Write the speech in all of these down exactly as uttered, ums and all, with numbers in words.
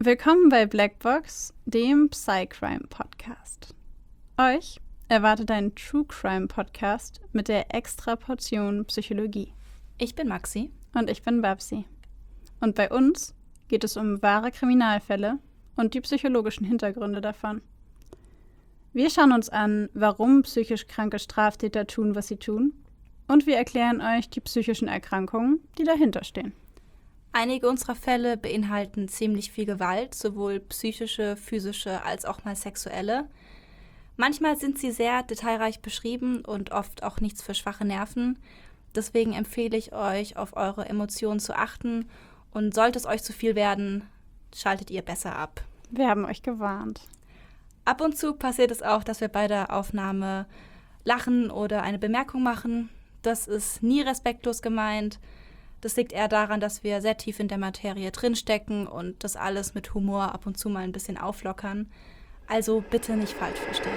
Willkommen bei Blackbox, dem Psycrime-Podcast. Euch erwartet ein True-Crime-Podcast mit der extra Portion Psychologie. Ich bin Maxi. Und ich bin Babsi. Und bei uns geht es um wahre Kriminalfälle und die psychologischen Hintergründe davon. Wir schauen uns an, warum psychisch kranke Straftäter tun, was sie tun, und wir erklären euch die psychischen Erkrankungen, die dahinter stehen. Einige unserer Fälle beinhalten ziemlich viel Gewalt, sowohl psychische, physische als auch mal sexuelle. Manchmal sind sie sehr detailreich beschrieben und oft auch nichts für schwache Nerven. Deswegen empfehle ich euch, auf eure Emotionen zu achten, und sollte es euch zu viel werden, schaltet ihr besser ab. Wir haben euch gewarnt. Ab und zu passiert es auch, dass wir bei der Aufnahme lachen oder eine Bemerkung machen. Das ist nie respektlos gemeint. Das liegt eher daran, dass wir sehr tief in der Materie drinstecken und das alles mit Humor ab und zu mal ein bisschen auflockern. Also bitte nicht falsch verstehen.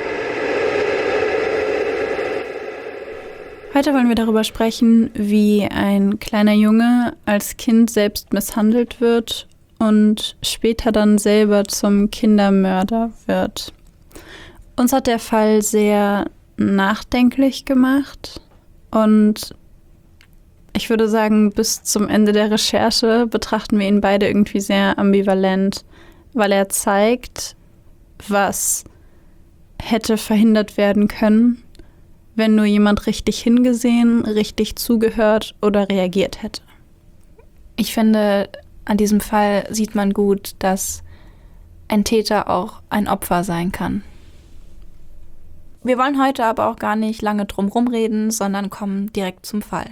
Heute wollen wir darüber sprechen, wie ein kleiner Junge als Kind selbst misshandelt wird und später dann selber zum Kindermörder wird. Uns hat der Fall sehr nachdenklich gemacht und ich würde sagen, bis zum Ende der Recherche betrachten wir ihn beide irgendwie sehr ambivalent, weil er zeigt, was hätte verhindert werden können, wenn nur jemand richtig hingesehen, richtig zugehört oder reagiert hätte. Ich finde, an diesem Fall sieht man gut, dass ein Täter auch ein Opfer sein kann. Wir wollen heute aber auch gar nicht lange drum rumreden, sondern kommen direkt zum Fall.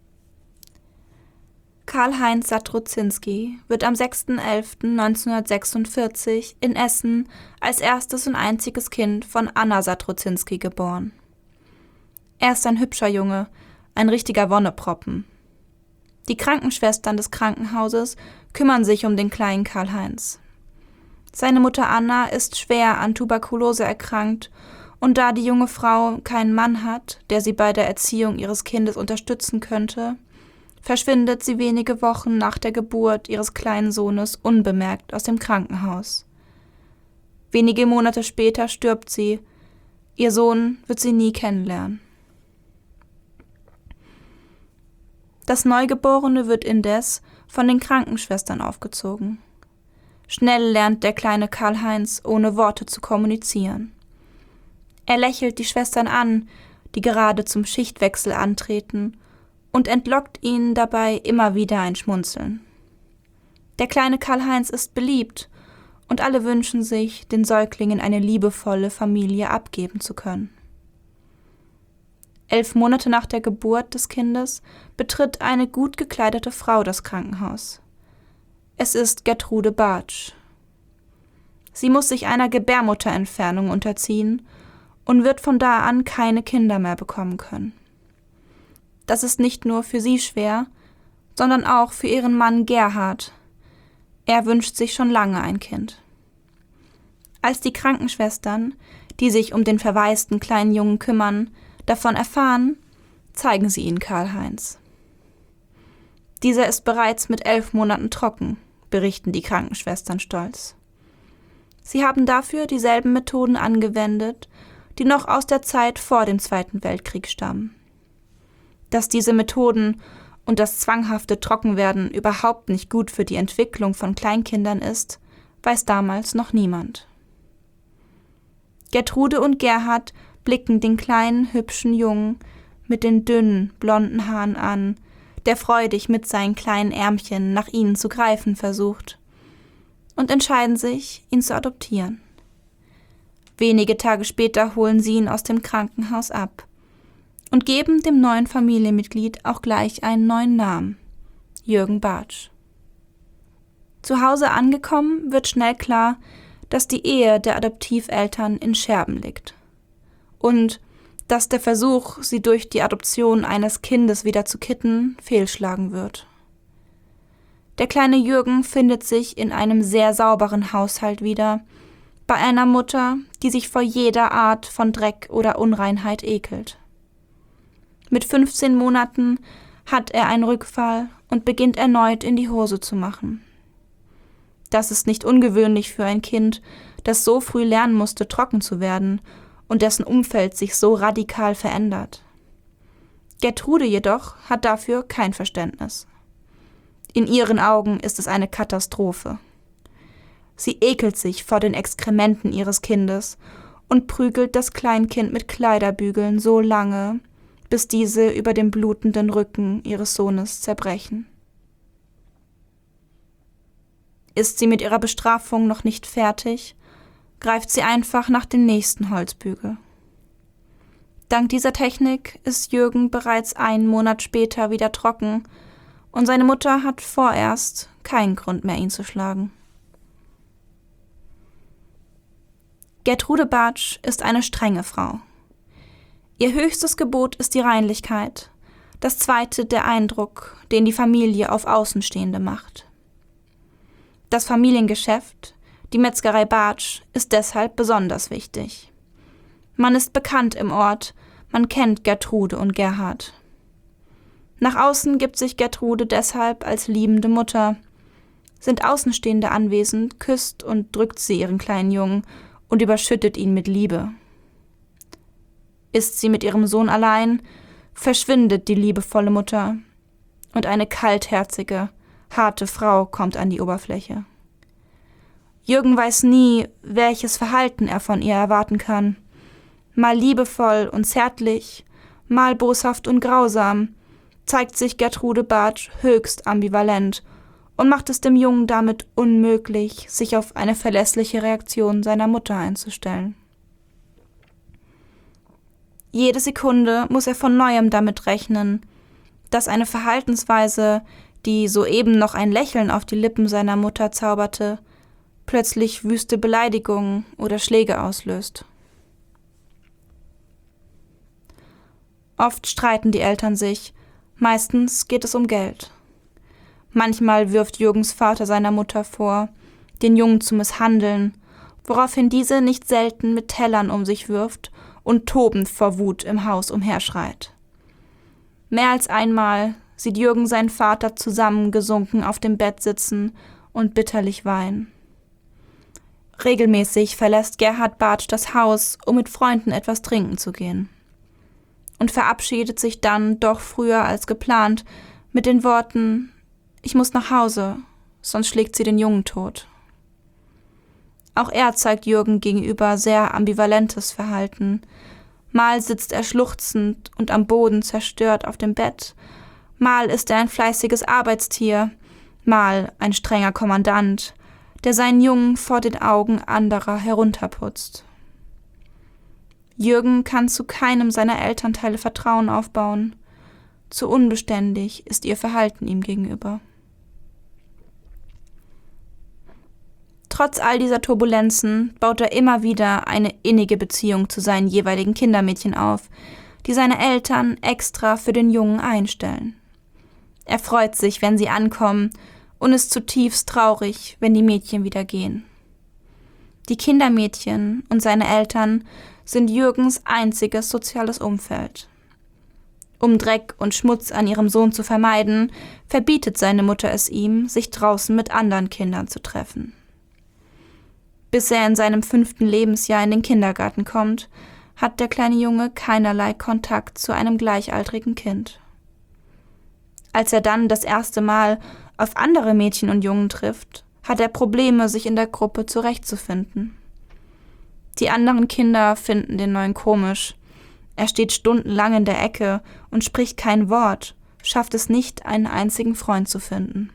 Karl-Heinz Satruzynski wird am sechster elfter neunzehnhundertsechsundvierzig in Essen als erstes und einziges Kind von Anna Satruzynski geboren. Er ist ein hübscher Junge, ein richtiger Wonneproppen. Die Krankenschwestern des Krankenhauses kümmern sich um den kleinen Karl-Heinz. Seine Mutter Anna ist schwer an Tuberkulose erkrankt, und da die junge Frau keinen Mann hat, der sie bei der Erziehung ihres Kindes unterstützen könnte, verschwindet sie wenige Wochen nach der Geburt ihres kleinen Sohnes unbemerkt aus dem Krankenhaus. Wenige Monate später stirbt sie. Ihr Sohn wird sie nie kennenlernen. Das Neugeborene wird indes von den Krankenschwestern aufgezogen. Schnell lernt der kleine Karl-Heinz ohne Worte zu kommunizieren. Er lächelt die Schwestern an, die gerade zum Schichtwechsel antreten, und entlockt ihnen dabei immer wieder ein Schmunzeln. Der kleine Karl-Heinz ist beliebt, und alle wünschen sich, den Säuglingen eine liebevolle Familie abgeben zu können. Elf Monate nach der Geburt des Kindes betritt eine gut gekleidete Frau das Krankenhaus. Es ist Gertrude Bartsch. Sie muss sich einer Gebärmutterentfernung unterziehen und wird von da an keine Kinder mehr bekommen können. Das ist nicht nur für sie schwer, sondern auch für ihren Mann Gerhard. Er wünscht sich schon lange ein Kind. Als die Krankenschwestern, die sich um den verwaisten kleinen Jungen kümmern, davon erfahren, zeigen sie ihn Karl-Heinz. Dieser ist bereits mit elf Monaten trocken, berichten die Krankenschwestern stolz. Sie haben dafür dieselben Methoden angewendet, die noch aus der Zeit vor dem Zweiten Weltkrieg stammen. Dass diese Methoden und das zwanghafte Trockenwerden überhaupt nicht gut für die Entwicklung von Kleinkindern ist, weiß damals noch niemand. Gertrude und Gerhard blicken den kleinen, hübschen Jungen mit den dünnen, blonden Haaren an, der freudig mit seinen kleinen Ärmchen nach ihnen zu greifen versucht, und entscheiden sich, ihn zu adoptieren. Wenige Tage später holen sie ihn aus dem Krankenhaus ab und geben dem neuen Familienmitglied auch gleich einen neuen Namen: Jürgen Bartsch. Zu Hause angekommen wird schnell klar, dass die Ehe der Adoptiveltern in Scherben liegt und dass der Versuch, sie durch die Adoption eines Kindes wieder zu kitten, fehlschlagen wird. Der kleine Jürgen findet sich in einem sehr sauberen Haushalt wieder, bei einer Mutter, die sich vor jeder Art von Dreck oder Unreinheit ekelt. Mit fünfzehn Monaten hat er einen Rückfall und beginnt erneut in die Hose zu machen. Das ist nicht ungewöhnlich für ein Kind, das so früh lernen musste, trocken zu werden und dessen Umfeld sich so radikal verändert. Gertrude jedoch hat dafür kein Verständnis. In ihren Augen ist es eine Katastrophe. Sie ekelt sich vor den Exkrementen ihres Kindes und prügelt das Kleinkind mit Kleiderbügeln so lange, bis diese über dem blutenden Rücken ihres Sohnes zerbrechen. Ist sie mit ihrer Bestrafung noch nicht fertig, greift sie einfach nach dem nächsten Holzbügel. Dank dieser Technik ist Jürgen bereits einen Monat später wieder trocken und seine Mutter hat vorerst keinen Grund mehr, ihn zu schlagen. Gertrude Bartsch ist eine strenge Frau. Ihr höchstes Gebot ist die Reinlichkeit, das zweite der Eindruck, den die Familie auf Außenstehende macht. Das Familiengeschäft, die Metzgerei Bartsch, ist deshalb besonders wichtig. Man ist bekannt im Ort, man kennt Gertrude und Gerhard. Nach außen gibt sich Gertrude deshalb als liebende Mutter. Sind Außenstehende anwesend, küsst und drückt sie ihren kleinen Jungen und überschüttet ihn mit Liebe. Ist sie mit ihrem Sohn allein, verschwindet die liebevolle Mutter und eine kaltherzige, harte Frau kommt an die Oberfläche. Jürgen weiß nie, welches Verhalten er von ihr erwarten kann. Mal liebevoll und zärtlich, mal boshaft und grausam, zeigt sich Gertrude Bartsch höchst ambivalent und macht es dem Jungen damit unmöglich, sich auf eine verlässliche Reaktion seiner Mutter einzustellen. Jede Sekunde muss er von Neuem damit rechnen, dass eine Verhaltensweise, die soeben noch ein Lächeln auf die Lippen seiner Mutter zauberte, plötzlich wüste Beleidigungen oder Schläge auslöst. Oft streiten die Eltern sich, meistens geht es um Geld. Manchmal wirft Jürgens Vater seiner Mutter vor, den Jungen zu misshandeln, woraufhin diese nicht selten mit Tellern um sich wirft und tobend vor Wut im Haus umherschreit. Mehr als einmal sieht Jürgen seinen Vater zusammengesunken auf dem Bett sitzen und bitterlich weinen. Regelmäßig verlässt Gerhard Bartsch das Haus, um mit Freunden etwas trinken zu gehen. Und verabschiedet sich dann doch früher als geplant mit den Worten: Ich muss nach Hause, sonst schlägt sie den Jungen tot. Auch er zeigt Jürgen gegenüber sehr ambivalentes Verhalten. Mal sitzt er schluchzend und am Boden zerstört auf dem Bett, mal ist er ein fleißiges Arbeitstier, mal ein strenger Kommandant, der seinen Jungen vor den Augen anderer herunterputzt. Jürgen kann zu keinem seiner Elternteile Vertrauen aufbauen. Zu unbeständig ist ihr Verhalten ihm gegenüber. Trotz all dieser Turbulenzen baut er immer wieder eine innige Beziehung zu seinen jeweiligen Kindermädchen auf, die seine Eltern extra für den Jungen einstellen. Er freut sich, wenn sie ankommen, und ist zutiefst traurig, wenn die Mädchen wieder gehen. Die Kindermädchen und seine Eltern sind Jürgens einziges soziales Umfeld. Um Dreck und Schmutz an ihrem Sohn zu vermeiden, verbietet seine Mutter es ihm, sich draußen mit anderen Kindern zu treffen. Bis er in seinem fünften Lebensjahr in den Kindergarten kommt, hat der kleine Junge keinerlei Kontakt zu einem gleichaltrigen Kind. Als er dann das erste Mal auf andere Mädchen und Jungen trifft, hat er Probleme, sich in der Gruppe zurechtzufinden. Die anderen Kinder finden den Neuen komisch. Er steht stundenlang in der Ecke und spricht kein Wort, schafft es nicht, einen einzigen Freund zu finden.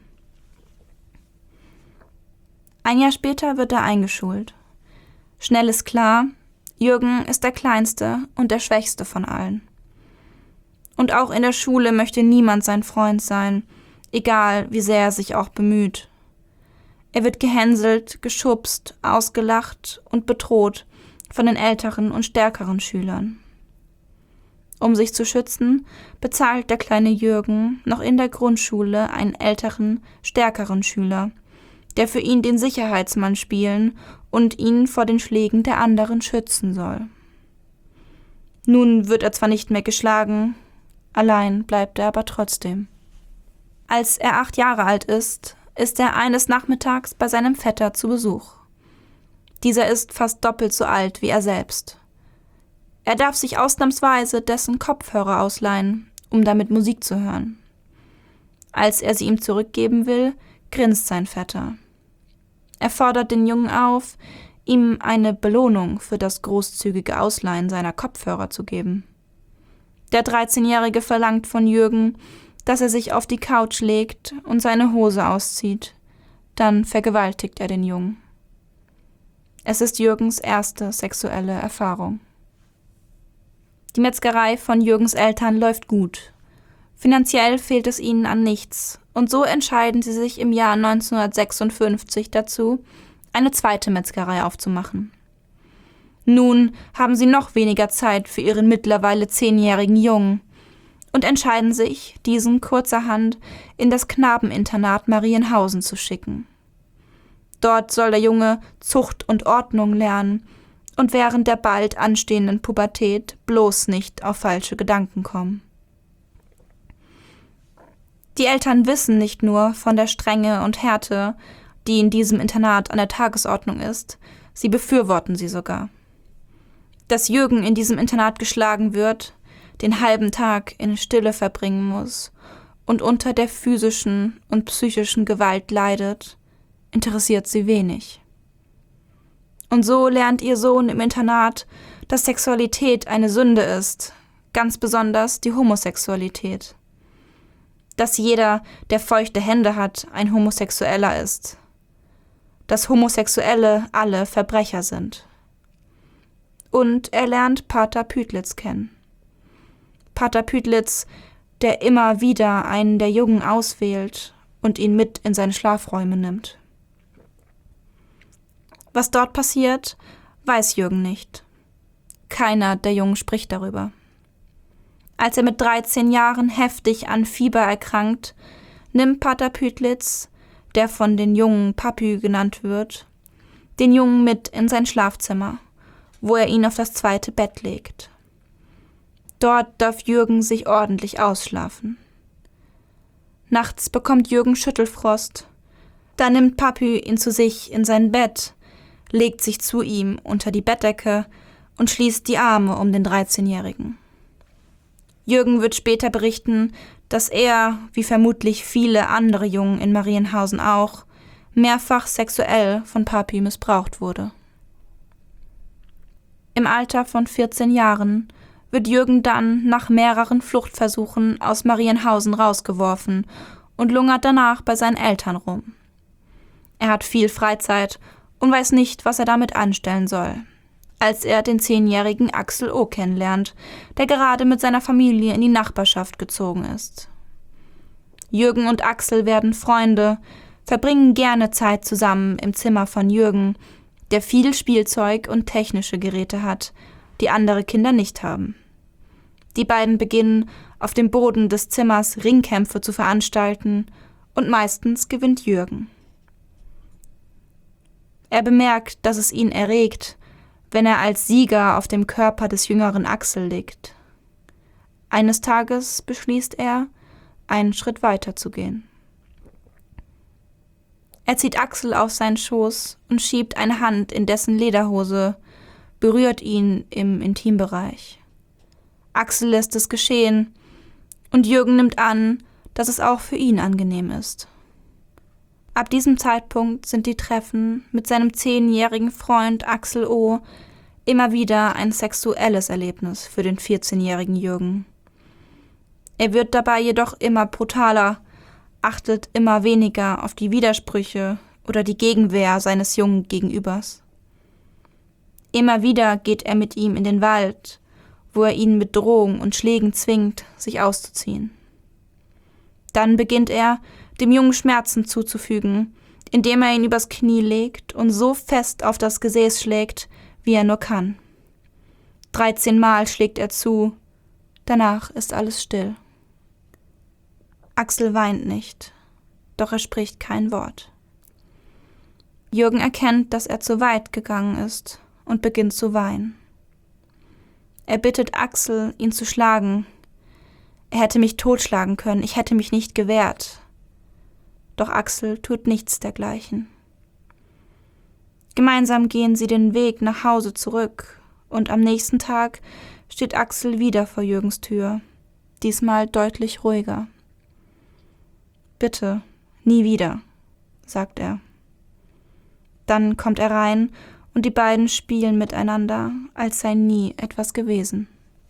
Ein Jahr später wird er eingeschult. Schnell ist klar, Jürgen ist der Kleinste und der Schwächste von allen. Und auch in der Schule möchte niemand sein Freund sein, egal wie sehr er sich auch bemüht. Er wird gehänselt, geschubst, ausgelacht und bedroht von den älteren und stärkeren Schülern. Um sich zu schützen, bezahlt der kleine Jürgen noch in der Grundschule einen älteren, stärkeren Schüler, der für ihn den Sicherheitsmann spielen und ihn vor den Schlägen der anderen schützen soll. Nun wird er zwar nicht mehr geschlagen, allein bleibt er aber trotzdem. Als er acht Jahre alt ist, ist er eines Nachmittags bei seinem Vetter zu Besuch. Dieser ist fast doppelt so alt wie er selbst. Er darf sich ausnahmsweise dessen Kopfhörer ausleihen, um damit Musik zu hören. Als er sie ihm zurückgeben will, grinst sein Vetter. Er fordert den Jungen auf, ihm eine Belohnung für das großzügige Ausleihen seiner Kopfhörer zu geben. Der dreizehnjährige verlangt von Jürgen, dass er sich auf die Couch legt und seine Hose auszieht. Dann vergewaltigt er den Jungen. Es ist Jürgens erste sexuelle Erfahrung. Die Metzgerei von Jürgens Eltern läuft gut. Finanziell fehlt es ihnen an nichts und so entscheiden sie sich im Jahr neunzehnhundertsechsundfünfzig dazu, eine zweite Metzgerei aufzumachen. Nun haben sie noch weniger Zeit für ihren mittlerweile zehnjährigen Jungen und entscheiden sich, diesen kurzerhand in das Knabeninternat Marienhausen zu schicken. Dort soll der Junge Zucht und Ordnung lernen und während der bald anstehenden Pubertät bloß nicht auf falsche Gedanken kommen. Die Eltern wissen nicht nur von der Strenge und Härte, die in diesem Internat an der Tagesordnung ist, sie befürworten sie sogar. Dass Jürgen in diesem Internat geschlagen wird, den halben Tag in Stille verbringen muss und unter der physischen und psychischen Gewalt leidet, interessiert sie wenig. Und so lernt ihr Sohn im Internat, dass Sexualität eine Sünde ist, ganz besonders die Homosexualität. Dass jeder, der feuchte Hände hat, ein Homosexueller ist. Dass Homosexuelle alle Verbrecher sind. Und er lernt Pater Pütlitz kennen. Pater Pütlitz, der immer wieder einen der Jungen auswählt und ihn mit in seine Schlafräume nimmt. Was dort passiert, weiß Jürgen nicht. Keiner der Jungen spricht darüber. Als er mit dreizehn Jahren heftig an Fieber erkrankt, nimmt Pater Pütlitz, der von den Jungen Papü genannt wird, den Jungen mit in sein Schlafzimmer, wo er ihn auf das zweite Bett legt. Dort darf Jürgen sich ordentlich ausschlafen. Nachts bekommt Jürgen Schüttelfrost. Da nimmt Papü ihn zu sich in sein Bett, legt sich zu ihm unter die Bettdecke und schließt die Arme um den dreizehnjährigen. Jürgen wird später berichten, dass er, wie vermutlich viele andere Jungen in Marienhausen auch, mehrfach sexuell von Papü missbraucht wurde. Im Alter von vierzehn Jahren wird Jürgen dann nach mehreren Fluchtversuchen aus Marienhausen rausgeworfen und lungert danach bei seinen Eltern rum. Er hat viel Freizeit und weiß nicht, was er damit anstellen soll, als er den zehnjährigen Axel O. kennenlernt, der gerade mit seiner Familie in die Nachbarschaft gezogen ist. Jürgen und Axel werden Freunde, verbringen gerne Zeit zusammen im Zimmer von Jürgen, der viel Spielzeug und technische Geräte hat, die andere Kinder nicht haben. Die beiden beginnen, auf dem Boden des Zimmers Ringkämpfe zu veranstalten und meistens gewinnt Jürgen. Er bemerkt, dass es ihn erregt, wenn er als Sieger auf dem Körper des jüngeren Axel liegt. Eines Tages beschließt er, einen Schritt weiter zu gehen. Er zieht Axel auf seinen Schoß und schiebt eine Hand in dessen Lederhose, berührt ihn im Intimbereich. Axel lässt es geschehen und Jürgen nimmt an, dass es auch für ihn angenehm ist. Ab diesem Zeitpunkt sind die Treffen mit seinem zehnjährigen Freund Axel O. immer wieder ein sexuelles Erlebnis für den vierzehnjährigen Jürgen. Er wird dabei jedoch immer brutaler, achtet immer weniger auf die Widersprüche oder die Gegenwehr seines jungen Gegenübers. Immer wieder geht er mit ihm in den Wald, wo er ihn mit Drohung und Schlägen zwingt, sich auszuziehen. Dann beginnt er, dem Jungen Schmerzen zuzufügen, indem er ihn übers Knie legt und so fest auf das Gesäß schlägt, wie er nur kann. Dreizehnmal schlägt er zu, danach ist alles still. Axel weint nicht, doch er spricht kein Wort. Jürgen erkennt, dass er zu weit gegangen ist und beginnt zu weinen. Er bittet Axel, ihn zu schlagen. Er hätte mich totschlagen können, ich hätte mich nicht gewehrt. Doch Doch Axel tut nichts dergleichen. Gemeinsam gehen sie den Weg nach Hause zurück und am nächsten Tag steht Axel wieder vor Jürgens Tür, diesmal deutlich ruhiger. »Bitte, nie wieder«, sagt er. Dann kommt er rein und die beiden spielen miteinander, als sei nie etwas gewesen.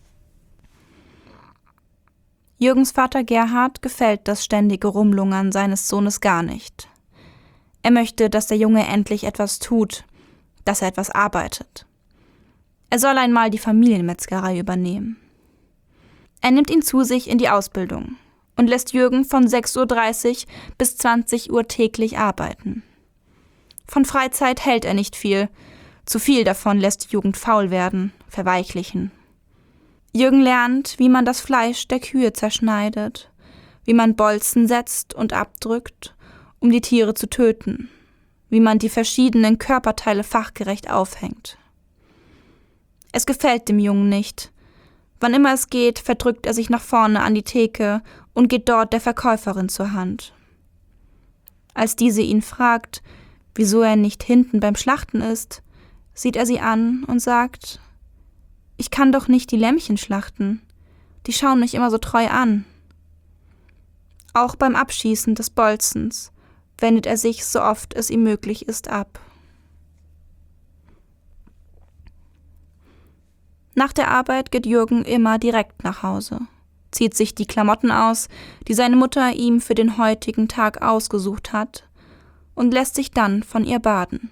Jürgens Vater Gerhard gefällt das ständige Rumlungern seines Sohnes gar nicht. Er möchte, dass der Junge endlich etwas tut, dass er etwas arbeitet. Er soll einmal die Familienmetzgerei übernehmen. Er nimmt ihn zu sich in die Ausbildung und lässt Jürgen von sechs Uhr dreißig bis zwanzig Uhr täglich arbeiten. Von Freizeit hält er nicht viel. Zu viel davon lässt die Jugend faul werden, verweichlichen. Jürgen lernt, wie man das Fleisch der Kühe zerschneidet, wie man Bolzen setzt und abdrückt, um die Tiere zu töten, wie man die verschiedenen Körperteile fachgerecht aufhängt. Es gefällt dem Jungen nicht. Wann immer es geht, verdrückt er sich nach vorne an die Theke und geht dort der Verkäuferin zur Hand. Als diese ihn fragt, wieso er nicht hinten beim Schlachten ist, sieht er sie an und sagt: »Ich kann doch nicht die Lämmchen schlachten. Die schauen mich immer so treu an.« Auch beim Abschießen des Bolzens wendet er sich, so oft es ihm möglich ist, ab. Nach der Arbeit geht Jürgen immer direkt nach Hause, zieht sich die Klamotten aus, die seine Mutter ihm für den heutigen Tag ausgesucht hat, und lässt sich dann von ihr baden.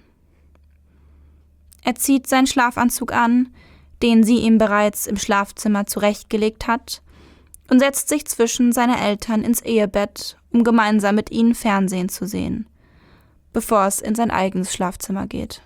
Er zieht seinen Schlafanzug an, den sie ihm bereits im Schlafzimmer zurechtgelegt hat, und setzt sich zwischen seine Eltern ins Ehebett, um gemeinsam mit ihnen Fernsehen zu sehen, bevor es in sein eigenes Schlafzimmer geht.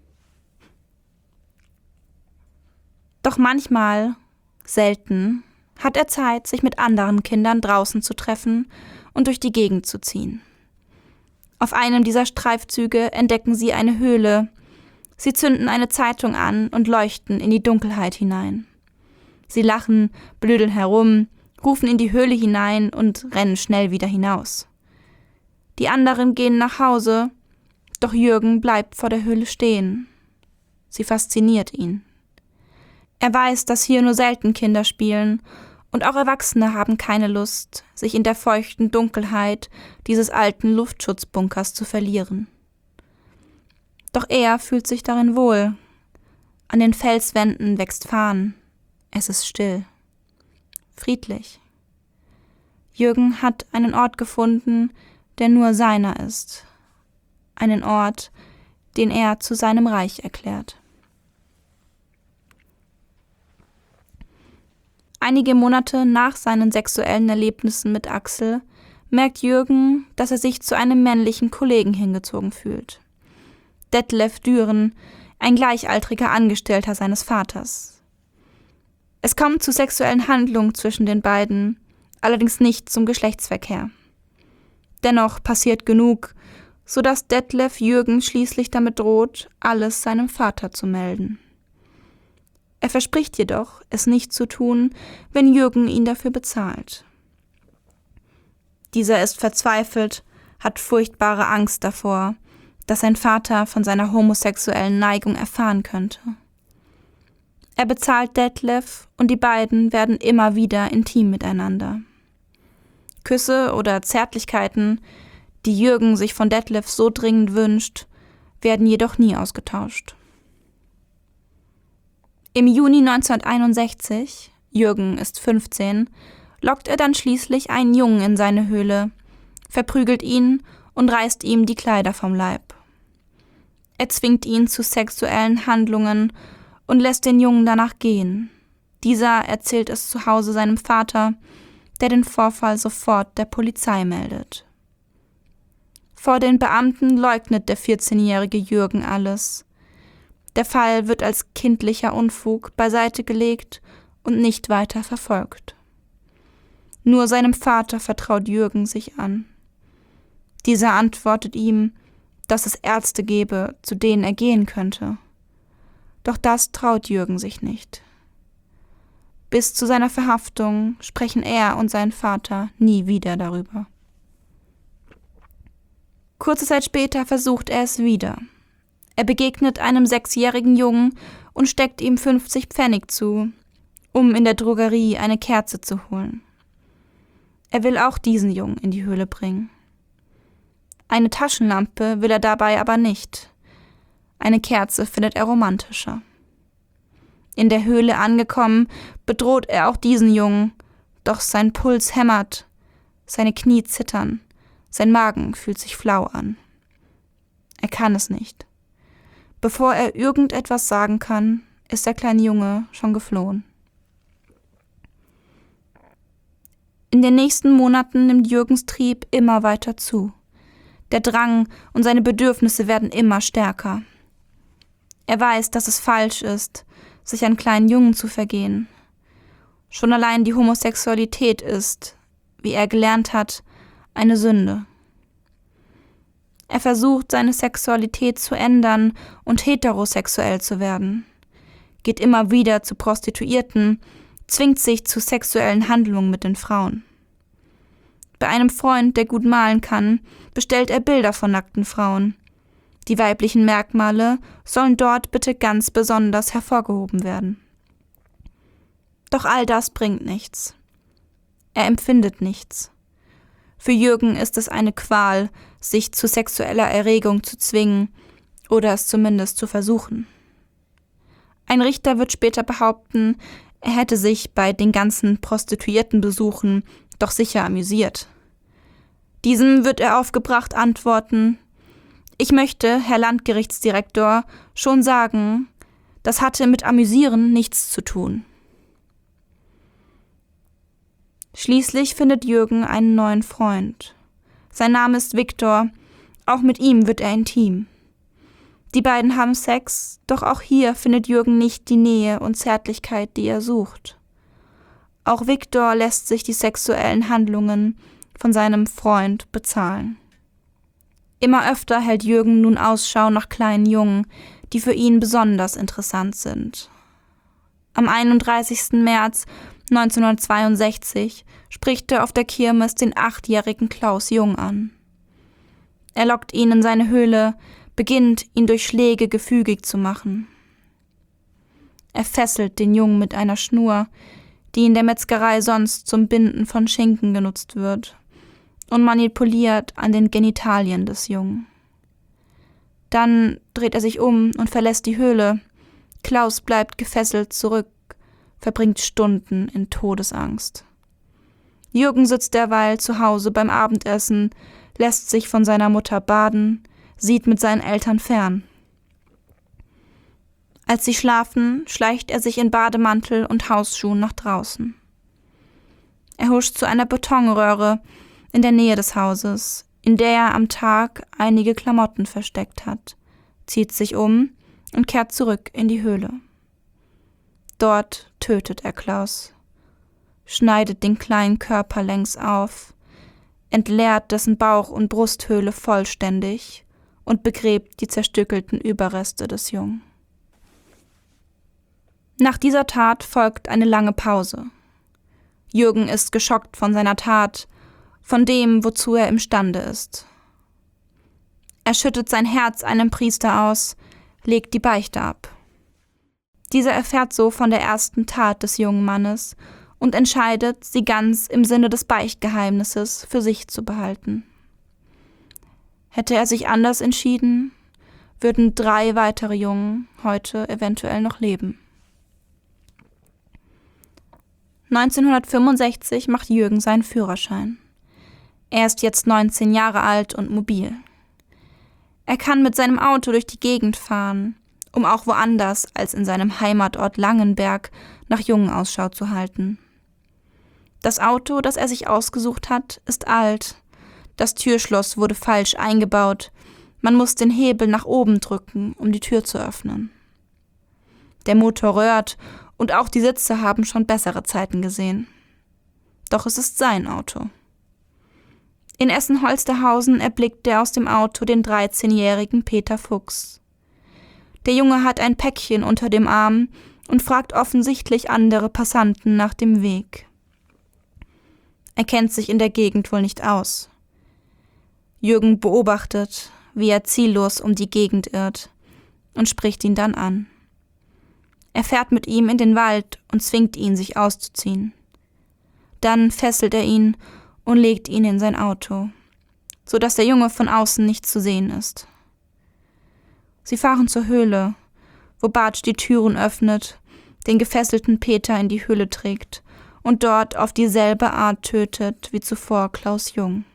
Doch manchmal, selten, hat er Zeit, sich mit anderen Kindern draußen zu treffen und durch die Gegend zu ziehen. Auf einem dieser Streifzüge entdecken sie eine Höhle. Sie zünden eine Zeitung an und leuchten in die Dunkelheit hinein. Sie lachen, blödeln herum, rufen in die Höhle hinein und rennen schnell wieder hinaus. Die anderen gehen nach Hause, doch Jürgen bleibt vor der Höhle stehen. Sie fasziniert ihn. Er weiß, dass hier nur selten Kinder spielen, und auch Erwachsene haben keine Lust, sich in der feuchten Dunkelheit dieses alten Luftschutzbunkers zu verlieren. Doch er fühlt sich darin wohl. An den Felswänden wächst Farn. Es ist still. Friedlich. Jürgen hat einen Ort gefunden, der nur seiner ist. Einen Ort, den er zu seinem Reich erklärt. Einige Monate nach seinen sexuellen Erlebnissen mit Axel merkt Jürgen, dass er sich zu einem männlichen Kollegen hingezogen fühlt. Detlef Düren, ein gleichaltriger Angestellter seines Vaters. Es kommt zu sexuellen Handlungen zwischen den beiden, allerdings nicht zum Geschlechtsverkehr. Dennoch passiert genug, sodass Detlef Jürgen schließlich damit droht, alles seinem Vater zu melden. Er verspricht jedoch, es nicht zu tun, wenn Jürgen ihn dafür bezahlt. Dieser ist verzweifelt, hat furchtbare Angst davor, dass sein Vater von seiner homosexuellen Neigung erfahren könnte. Er bezahlt Detlef und die beiden werden immer wieder intim miteinander. Küsse oder Zärtlichkeiten, die Jürgen sich von Detlef so dringend wünscht, werden jedoch nie ausgetauscht. Im Juni neunzehnhunderteinundsechzig, Jürgen ist fünfzehn, lockt er dann schließlich einen Jungen in seine Höhle, verprügelt ihn und reißt ihm die Kleider vom Leib. Er zwingt ihn zu sexuellen Handlungen und lässt den Jungen danach gehen. Dieser erzählt es zu Hause seinem Vater, der den Vorfall sofort der Polizei meldet. Vor den Beamten leugnet der vierzehnjährige Jürgen alles. Der Fall wird als kindlicher Unfug beiseite gelegt und nicht weiter verfolgt. Nur seinem Vater vertraut Jürgen sich an. Dieser antwortet ihm, dass es Ärzte gebe, zu denen er gehen könnte. Doch das traut Jürgen sich nicht. Bis zu seiner Verhaftung sprechen er und sein Vater nie wieder darüber. Kurze Zeit später versucht er es wieder. Er begegnet einem sechsjährigen Jungen und steckt ihm fünfzig Pfennig zu, um in der Drogerie eine Kerze zu holen. Er will auch diesen Jungen in die Höhle bringen. Eine Taschenlampe will er dabei aber nicht. Eine Kerze findet er romantischer. In der Höhle angekommen, bedroht er auch diesen Jungen, doch sein Puls hämmert, seine Knie zittern, sein Magen fühlt sich flau an. Er kann es nicht. Bevor er irgendetwas sagen kann, ist der kleine Junge schon geflohen. In den nächsten Monaten nimmt Jürgens Trieb immer weiter zu. Der Drang und seine Bedürfnisse werden immer stärker. Er weiß, dass es falsch ist, sich an kleinen Jungen zu vergehen. Schon allein die Homosexualität ist, wie er gelernt hat, eine Sünde. Er versucht, seine Sexualität zu ändern und heterosexuell zu werden, geht immer wieder zu Prostituierten, zwingt sich zu sexuellen Handlungen mit den Frauen. Bei einem Freund, der gut malen kann, bestellt er Bilder von nackten Frauen. Die weiblichen Merkmale sollen dort bitte ganz besonders hervorgehoben werden. Doch all das bringt nichts. Er empfindet nichts. Für Jürgen ist es eine Qual, sich zu sexueller Erregung zu zwingen oder es zumindest zu versuchen. Ein Richter wird später behaupten, er hätte sich bei den ganzen Prostituiertenbesuchen doch sicher amüsiert. Diesem wird er aufgebracht antworten: Ich möchte, Herr Landgerichtsdirektor, schon sagen, das hatte mit Amüsieren nichts zu tun. Schließlich findet Jürgen einen neuen Freund. Sein Name ist Viktor, auch mit ihm wird er intim. Die beiden haben Sex, doch auch hier findet Jürgen nicht die Nähe und Zärtlichkeit, die er sucht. Auch Viktor lässt sich die sexuellen Handlungen von seinem Freund bezahlen. Immer öfter hält Jürgen nun Ausschau nach kleinen Jungen, die für ihn besonders interessant sind. Am einunddreißigsten März neunzehnhundertzweiundsechzig spricht er auf der Kirmes den achtjährigen Klaus Jung an. Er lockt ihn in seine Höhle, beginnt, ihn durch Schläge gefügig zu machen. Er fesselt den Jungen mit einer Schnur, die in der Metzgerei sonst zum Binden von Schinken genutzt wird, und manipuliert an den Genitalien des Jungen. Dann dreht er sich um und verlässt die Höhle. Klaus bleibt gefesselt zurück, verbringt Stunden in Todesangst. Jürgen sitzt derweil zu Hause beim Abendessen, lässt sich von seiner Mutter baden, sieht mit seinen Eltern fern. Als sie schlafen, schleicht er sich in Bademantel und Hausschuhen nach draußen. Er huscht zu einer Betonröhre in der Nähe des Hauses, in der er am Tag einige Klamotten versteckt hat, zieht sich um und kehrt zurück in die Höhle. Dort tötet er Klaus, schneidet den kleinen Körper längs auf, entleert dessen Bauch- und Brusthöhle vollständig und begräbt die zerstückelten Überreste des Jungen. Nach dieser Tat folgt eine lange Pause. Jürgen ist geschockt von seiner Tat, von dem, wozu er imstande ist. Er schüttet sein Herz einem Priester aus, legt die Beichte ab. Dieser erfährt so von der ersten Tat des jungen Mannes und entscheidet, sie ganz im Sinne des Beichtgeheimnisses für sich zu behalten. Hätte er sich anders entschieden, würden drei weitere Jungen heute eventuell noch leben. neunzehnhundertfünfundsechzig macht Jürgen seinen Führerschein. Er ist jetzt neunzehn Jahre alt und mobil. Er kann mit seinem Auto durch die Gegend fahren, um auch woanders als in seinem Heimatort Langenberg nach Jungen Ausschau zu halten. Das Auto, das er sich ausgesucht hat, ist alt. Das Türschloss wurde falsch eingebaut. Man muss den Hebel nach oben drücken, um die Tür zu öffnen. Der Motor röhrt und auch die Sitze haben schon bessere Zeiten gesehen. Doch es ist sein Auto. In Essen-Holsterhausen erblickt er aus dem Auto den dreizehnjährigen Peter Fuchs. Der Junge hat ein Päckchen unter dem Arm und fragt offensichtlich andere Passanten nach dem Weg. Er kennt sich in der Gegend wohl nicht aus. Jürgen beobachtet, wie er ziellos um die Gegend irrt und spricht ihn dann an. Er fährt mit ihm in den Wald und zwingt ihn, sich auszuziehen. Dann fesselt er ihn und legt ihn in sein Auto, so dass der Junge von außen nicht zu sehen ist. Sie fahren zur Höhle, wo Bartsch die Türen öffnet, den gefesselten Peter in die Höhle trägt und dort auf dieselbe Art tötet wie zuvor Klaus Jung.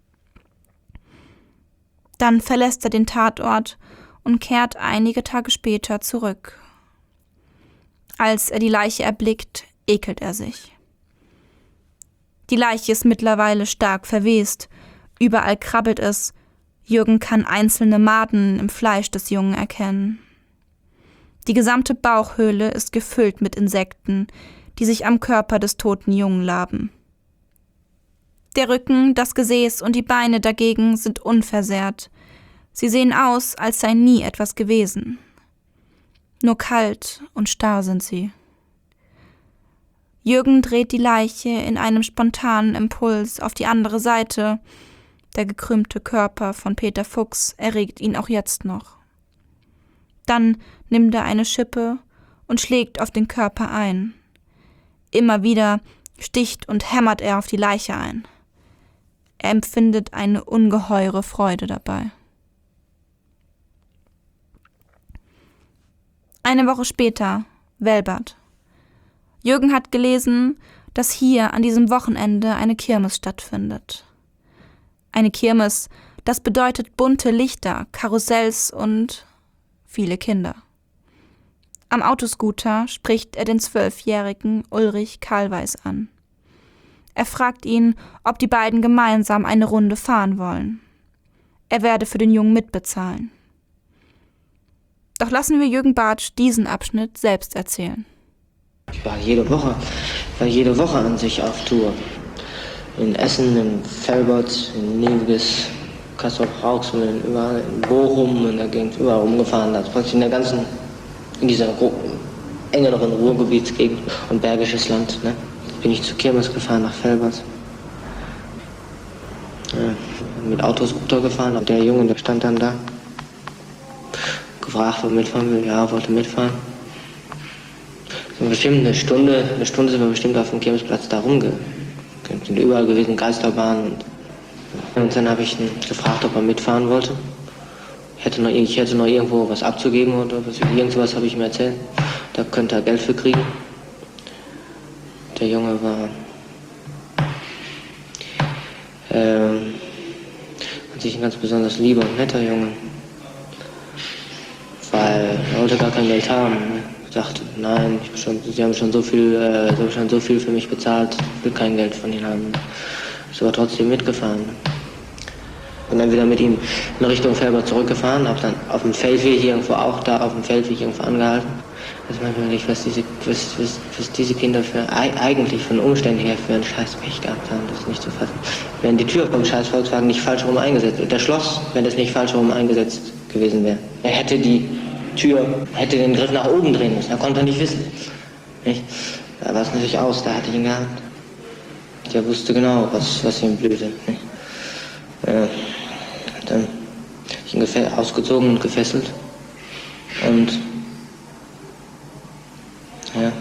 Dann verlässt er den Tatort und kehrt einige Tage später zurück. Als er die Leiche erblickt, ekelt er sich. Die Leiche ist mittlerweile stark verwest, überall krabbelt es, Jürgen kann einzelne Maden im Fleisch des Jungen erkennen. Die gesamte Bauchhöhle ist gefüllt mit Insekten, die sich am Körper des toten Jungen laben. Der Rücken, das Gesäß und die Beine dagegen sind unversehrt. Sie sehen aus, als sei nie etwas gewesen. Nur kalt und starr sind sie. Jürgen dreht die Leiche in einem spontanen Impuls auf die andere Seite. Der gekrümmte Körper von Peter Fuchs erregt ihn auch jetzt noch. Dann nimmt er eine Schippe und schlägt auf den Körper ein. Immer wieder sticht und hämmert er auf die Leiche ein. Er empfindet eine ungeheure Freude dabei. Eine Woche später, Velbert. Jürgen hat gelesen, dass hier an diesem Wochenende eine Kirmes stattfindet. Eine Kirmes, das bedeutet bunte Lichter, Karussells und viele Kinder. Am Autoscooter spricht er den zwölfjährigen Ulrich Karlweis an. Er fragt ihn, ob die beiden gemeinsam eine Runde fahren wollen. Er werde für den Jungen mitbezahlen. Doch lassen wir Jürgen Bartsch diesen Abschnitt selbst erzählen. Ich war jede Woche, war jede Woche an sich auf Tour. In Essen, in Velbert, in Nilgis, Kassel-Rauxel, überall in Bochum, in der Gegend, überall rumgefahren. Also praktisch in der ganzen, in dieser engeren Ruhrgebietsgegend und Bergisches Land. Ne? Bin ich zur Kirmes gefahren nach Velbert. Ja, mit Autoscooter gefahren. Und der Junge, der stand dann da. Gefragt, ob er mitfahren will. Ja, wollte mitfahren. So bestimmt eine Stunde, eine Stunde sind wir bestimmt auf dem Kirmesplatz da rumge. Sind überall gewesen, Geisterbahnen. Und, und dann habe ich ihn gefragt, ob er mitfahren wollte. Ich hätte noch, ich hätte noch irgendwo was abzugeben oder was, irgendwas habe ich ihm erzählt. Da könnte er Geld für kriegen. Der Junge war ähm, an sich ein ganz besonders lieber und netter Junge. Weil er wollte gar kein Geld haben. Ne? Ich dachte, nein, ich schon, sie haben schon so viel, äh, sie haben schon so viel für mich bezahlt, ich will kein Geld von ihnen haben. Ich bin aber trotzdem mitgefahren. Bin dann wieder mit ihm in Richtung Velbert zurückgefahren, habe dann auf dem Feldweg irgendwo auch da auf dem Feldweg irgendwo angehalten. Also manchmal nicht, was diese, was, was, was diese Kinder für eigentlich von Umständen her für einen scheiß Pech gehabt haben, das ist nicht zu fassen. Wenn die Tür vom scheiß Volkswagen nicht falsch rum eingesetzt wird, das Schloss, wenn das nicht falsch rum eingesetzt gewesen wäre, er hätte die Tür, hätte den Griff nach oben drehen müssen, er konnte nicht wissen. Nicht? Da war es natürlich aus, da hatte ich ihn gehabt. Der wusste genau, was, was ihm blühte. Nicht? Ja. Dann habe ich ihn gefä- ausgezogen und gefesselt. Und ja.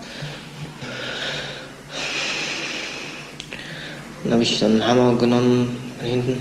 Dann habe ich dann einen Hammer genommen hinten.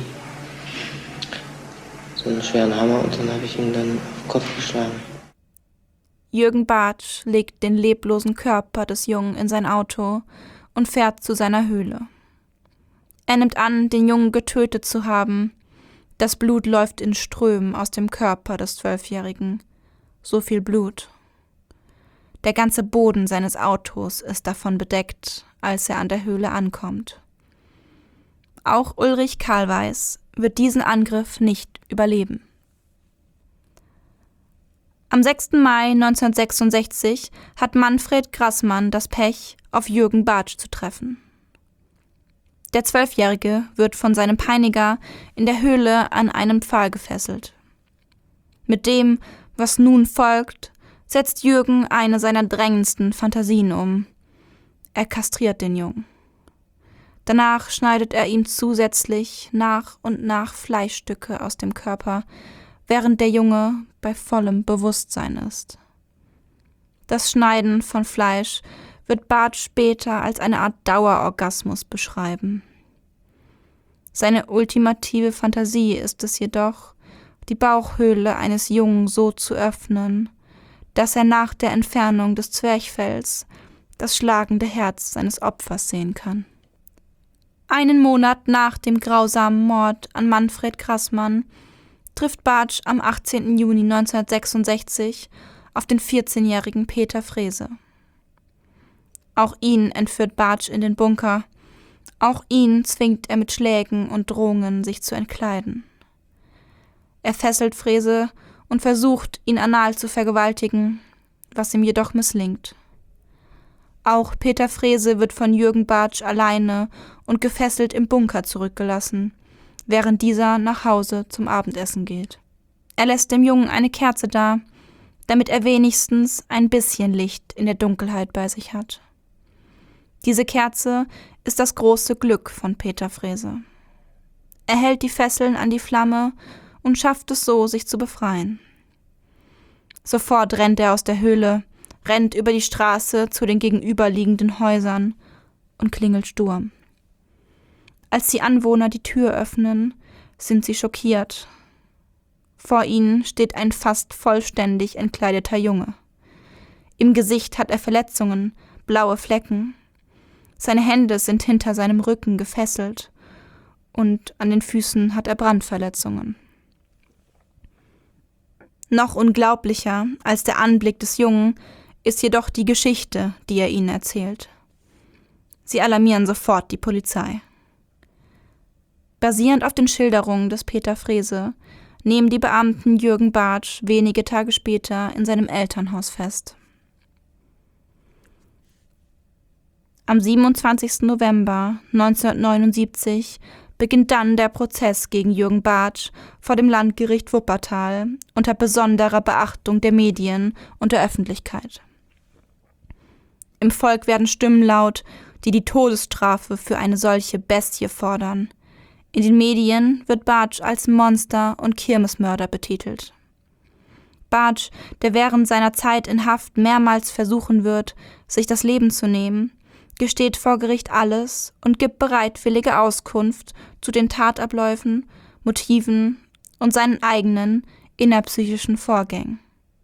So einen schweren Hammer und dann habe ich ihn dann auf den Kopf geschlagen. Jürgen Bartsch legt den leblosen Körper des Jungen in sein Auto und fährt zu seiner Höhle. Er nimmt an, den Jungen getötet zu haben. Das Blut läuft in Strömen aus dem Körper des Zwölfjährigen. So viel Blut. Der ganze Boden seines Autos ist davon bedeckt, als er an der Höhle ankommt. Auch Ulrich Karlweis wird diesen Angriff nicht überleben. Am sechsten Mai neunzehnhundertsechsundsechzig hat Manfred Grassmann das Pech, auf Jürgen Bartsch zu treffen. Der Zwölfjährige wird von seinem Peiniger in der Höhle an einen Pfahl gefesselt. Mit dem, was nun folgt, setzt Jürgen eine seiner drängendsten Fantasien um. Er kastriert den Jungen. Danach schneidet er ihm zusätzlich nach und nach Fleischstücke aus dem Körper, während der Junge bei vollem Bewusstsein ist. Das Schneiden von Fleisch wird Bartsch später als eine Art Dauerorgasmus beschreiben. Seine ultimative Fantasie ist es jedoch, die Bauchhöhle eines Jungen so zu öffnen, dass er nach der Entfernung des Zwerchfells das schlagende Herz seines Opfers sehen kann. Einen Monat nach dem grausamen Mord an Manfred Grassmann trifft Bartsch am achtzehnten Juni neunzehnhundertsechsundsechzig auf den vierzehnjährigen Peter Frese. Auch ihn entführt Bartsch in den Bunker. Auch ihn zwingt er mit Schlägen und Drohungen, sich zu entkleiden. Er fesselt Frese und versucht, ihn anal zu vergewaltigen, was ihm jedoch misslingt. Auch Peter Frese wird von Jürgen Bartsch alleine und gefesselt im Bunker zurückgelassen, während dieser nach Hause zum Abendessen geht. Er lässt dem Jungen eine Kerze da, damit er wenigstens ein bisschen Licht in der Dunkelheit bei sich hat. Diese Kerze ist das große Glück von Peter Frese. Er hält die Fesseln an die Flamme und schafft es so, sich zu befreien. Sofort rennt er aus der Höhle, rennt über die Straße zu den gegenüberliegenden Häusern und klingelt Sturm. Als die Anwohner die Tür öffnen, sind sie schockiert. Vor ihnen steht ein fast vollständig entkleideter Junge. Im Gesicht hat er Verletzungen, blaue Flecken. Seine Hände sind hinter seinem Rücken gefesselt und an den Füßen hat er Brandverletzungen. Noch unglaublicher als der Anblick des Jungen ist jedoch die Geschichte, die er ihnen erzählt. Sie alarmieren sofort die Polizei. Basierend auf den Schilderungen des Peter Frese nehmen die Beamten Jürgen Bartsch wenige Tage später in seinem Elternhaus fest. Am siebenundzwanzigsten November neunzehnhundertneunundsiebzig beginnt dann der Prozess gegen Jürgen Bartsch vor dem Landgericht Wuppertal unter besonderer Beachtung der Medien und der Öffentlichkeit. Im Volk werden Stimmen laut, die die Todesstrafe für eine solche Bestie fordern. In den Medien wird Bartsch als Monster und Kirmesmörder betitelt. Bartsch, der während seiner Zeit in Haft mehrmals versuchen wird, sich das Leben zu nehmen, gesteht vor Gericht alles und gibt bereitwillige Auskunft zu den Tatabläufen, Motiven und seinen eigenen innerpsychischen Vorgängen.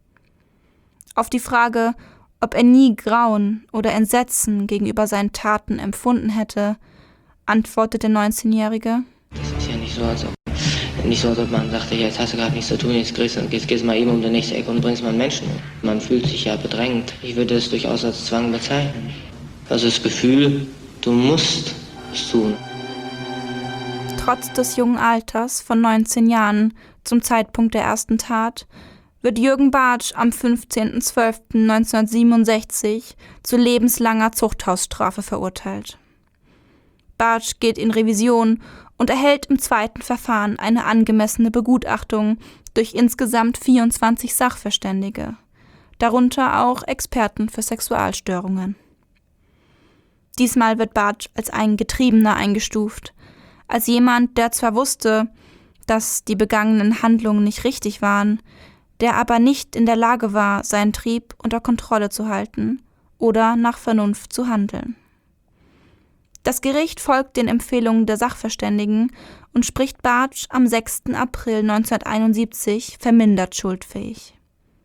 Auf die Frage, ob er nie Grauen oder Entsetzen gegenüber seinen Taten empfunden hätte, antwortet der neunzehnjährige: Das ist ja nicht so, als ob, nicht so, als ob man sagte, jetzt hast du gerade nichts zu tun, jetzt gehst, jetzt gehst du mal eben um die nächste Ecke und bringst mal einen Menschen um. Man fühlt sich ja bedrängt. Ich würde es durchaus als Zwang bezeichnen. Also das Gefühl, du musst es tun. Trotz des jungen Alters von neunzehn Jahren zum Zeitpunkt der ersten Tat wird Jürgen Bartsch am fünfzehnten zwölften neunzehnhundertsiebenundsechzig zu lebenslanger Zuchthausstrafe verurteilt. Bartsch geht in Revision und erhält im zweiten Verfahren eine angemessene Begutachtung durch insgesamt vierundzwanzig Sachverständige, darunter auch Experten für Sexualstörungen. Diesmal wird Bartsch als ein Getriebener eingestuft, als jemand, der zwar wusste, dass die begangenen Handlungen nicht richtig waren, der aber nicht in der Lage war, seinen Trieb unter Kontrolle zu halten oder nach Vernunft zu handeln. Das Gericht folgt den Empfehlungen der Sachverständigen und spricht Bartsch am sechsten April neunzehnhunderteinundsiebzig vermindert schuldfähig.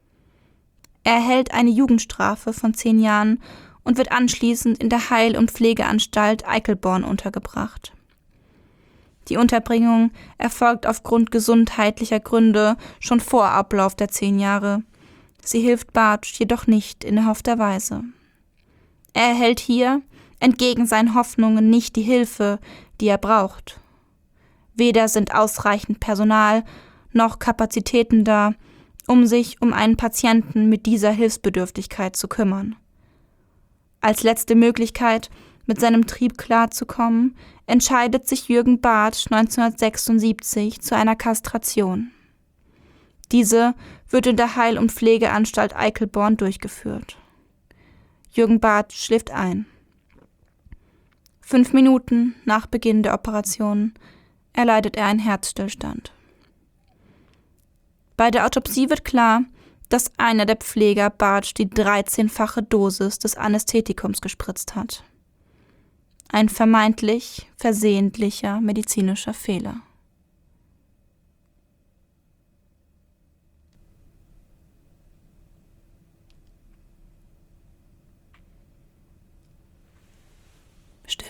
Er erhält eine Jugendstrafe von zehn Jahren und wird anschließend in der Heil- und Pflegeanstalt Eickelborn untergebracht. Die Unterbringung erfolgt aufgrund gesundheitlicher Gründe schon vor Ablauf der zehn Jahre. Sie hilft Bartsch jedoch nicht in erhoffter Weise. Er erhält hier, entgegen seinen Hoffnungen, nicht die Hilfe, die er braucht. Weder sind ausreichend Personal noch Kapazitäten da, um sich um einen Patienten mit dieser Hilfsbedürftigkeit zu kümmern. Als letzte Möglichkeit, mit seinem Trieb klarzukommen, entscheidet sich Jürgen Bartsch neunzehnhundertsechsundsiebzig zu einer Kastration. Diese wird in der Heil- und Pflegeanstalt Eickelborn durchgeführt. Jürgen Bartsch schläft ein. Fünf Minuten nach Beginn der Operation erleidet er einen Herzstillstand. Bei der Autopsie wird klar, dass einer der Pfleger Bartsch die dreizehnfache Dosis des Anästhetikums gespritzt hat. Ein vermeintlich versehentlicher medizinischer Fehler. Stille.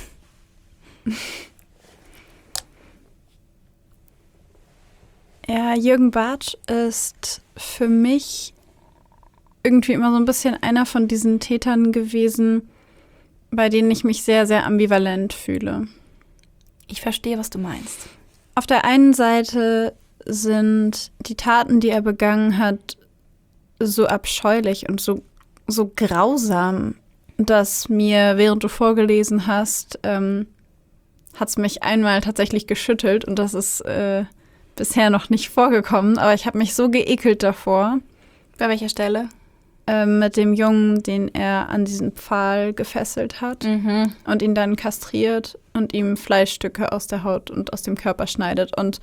Ja, Jürgen Bartsch ist für mich irgendwie immer so ein bisschen einer von diesen Tätern gewesen, bei denen ich mich sehr, sehr ambivalent fühle. Ich verstehe, was du meinst. Auf der einen Seite sind die Taten, die er begangen hat, so abscheulich und so, so grausam, dass mir, während du vorgelesen hast, ähm, hat es mich einmal tatsächlich geschüttelt und das ist äh, bisher noch nicht vorgekommen, aber ich habe mich so geekelt davor. Bei welcher Stelle? Ähm, mit dem Jungen, den er an diesen Pfahl gefesselt hat Mhm. und ihn dann kastriert und ihm Fleischstücke aus der Haut und aus dem Körper schneidet und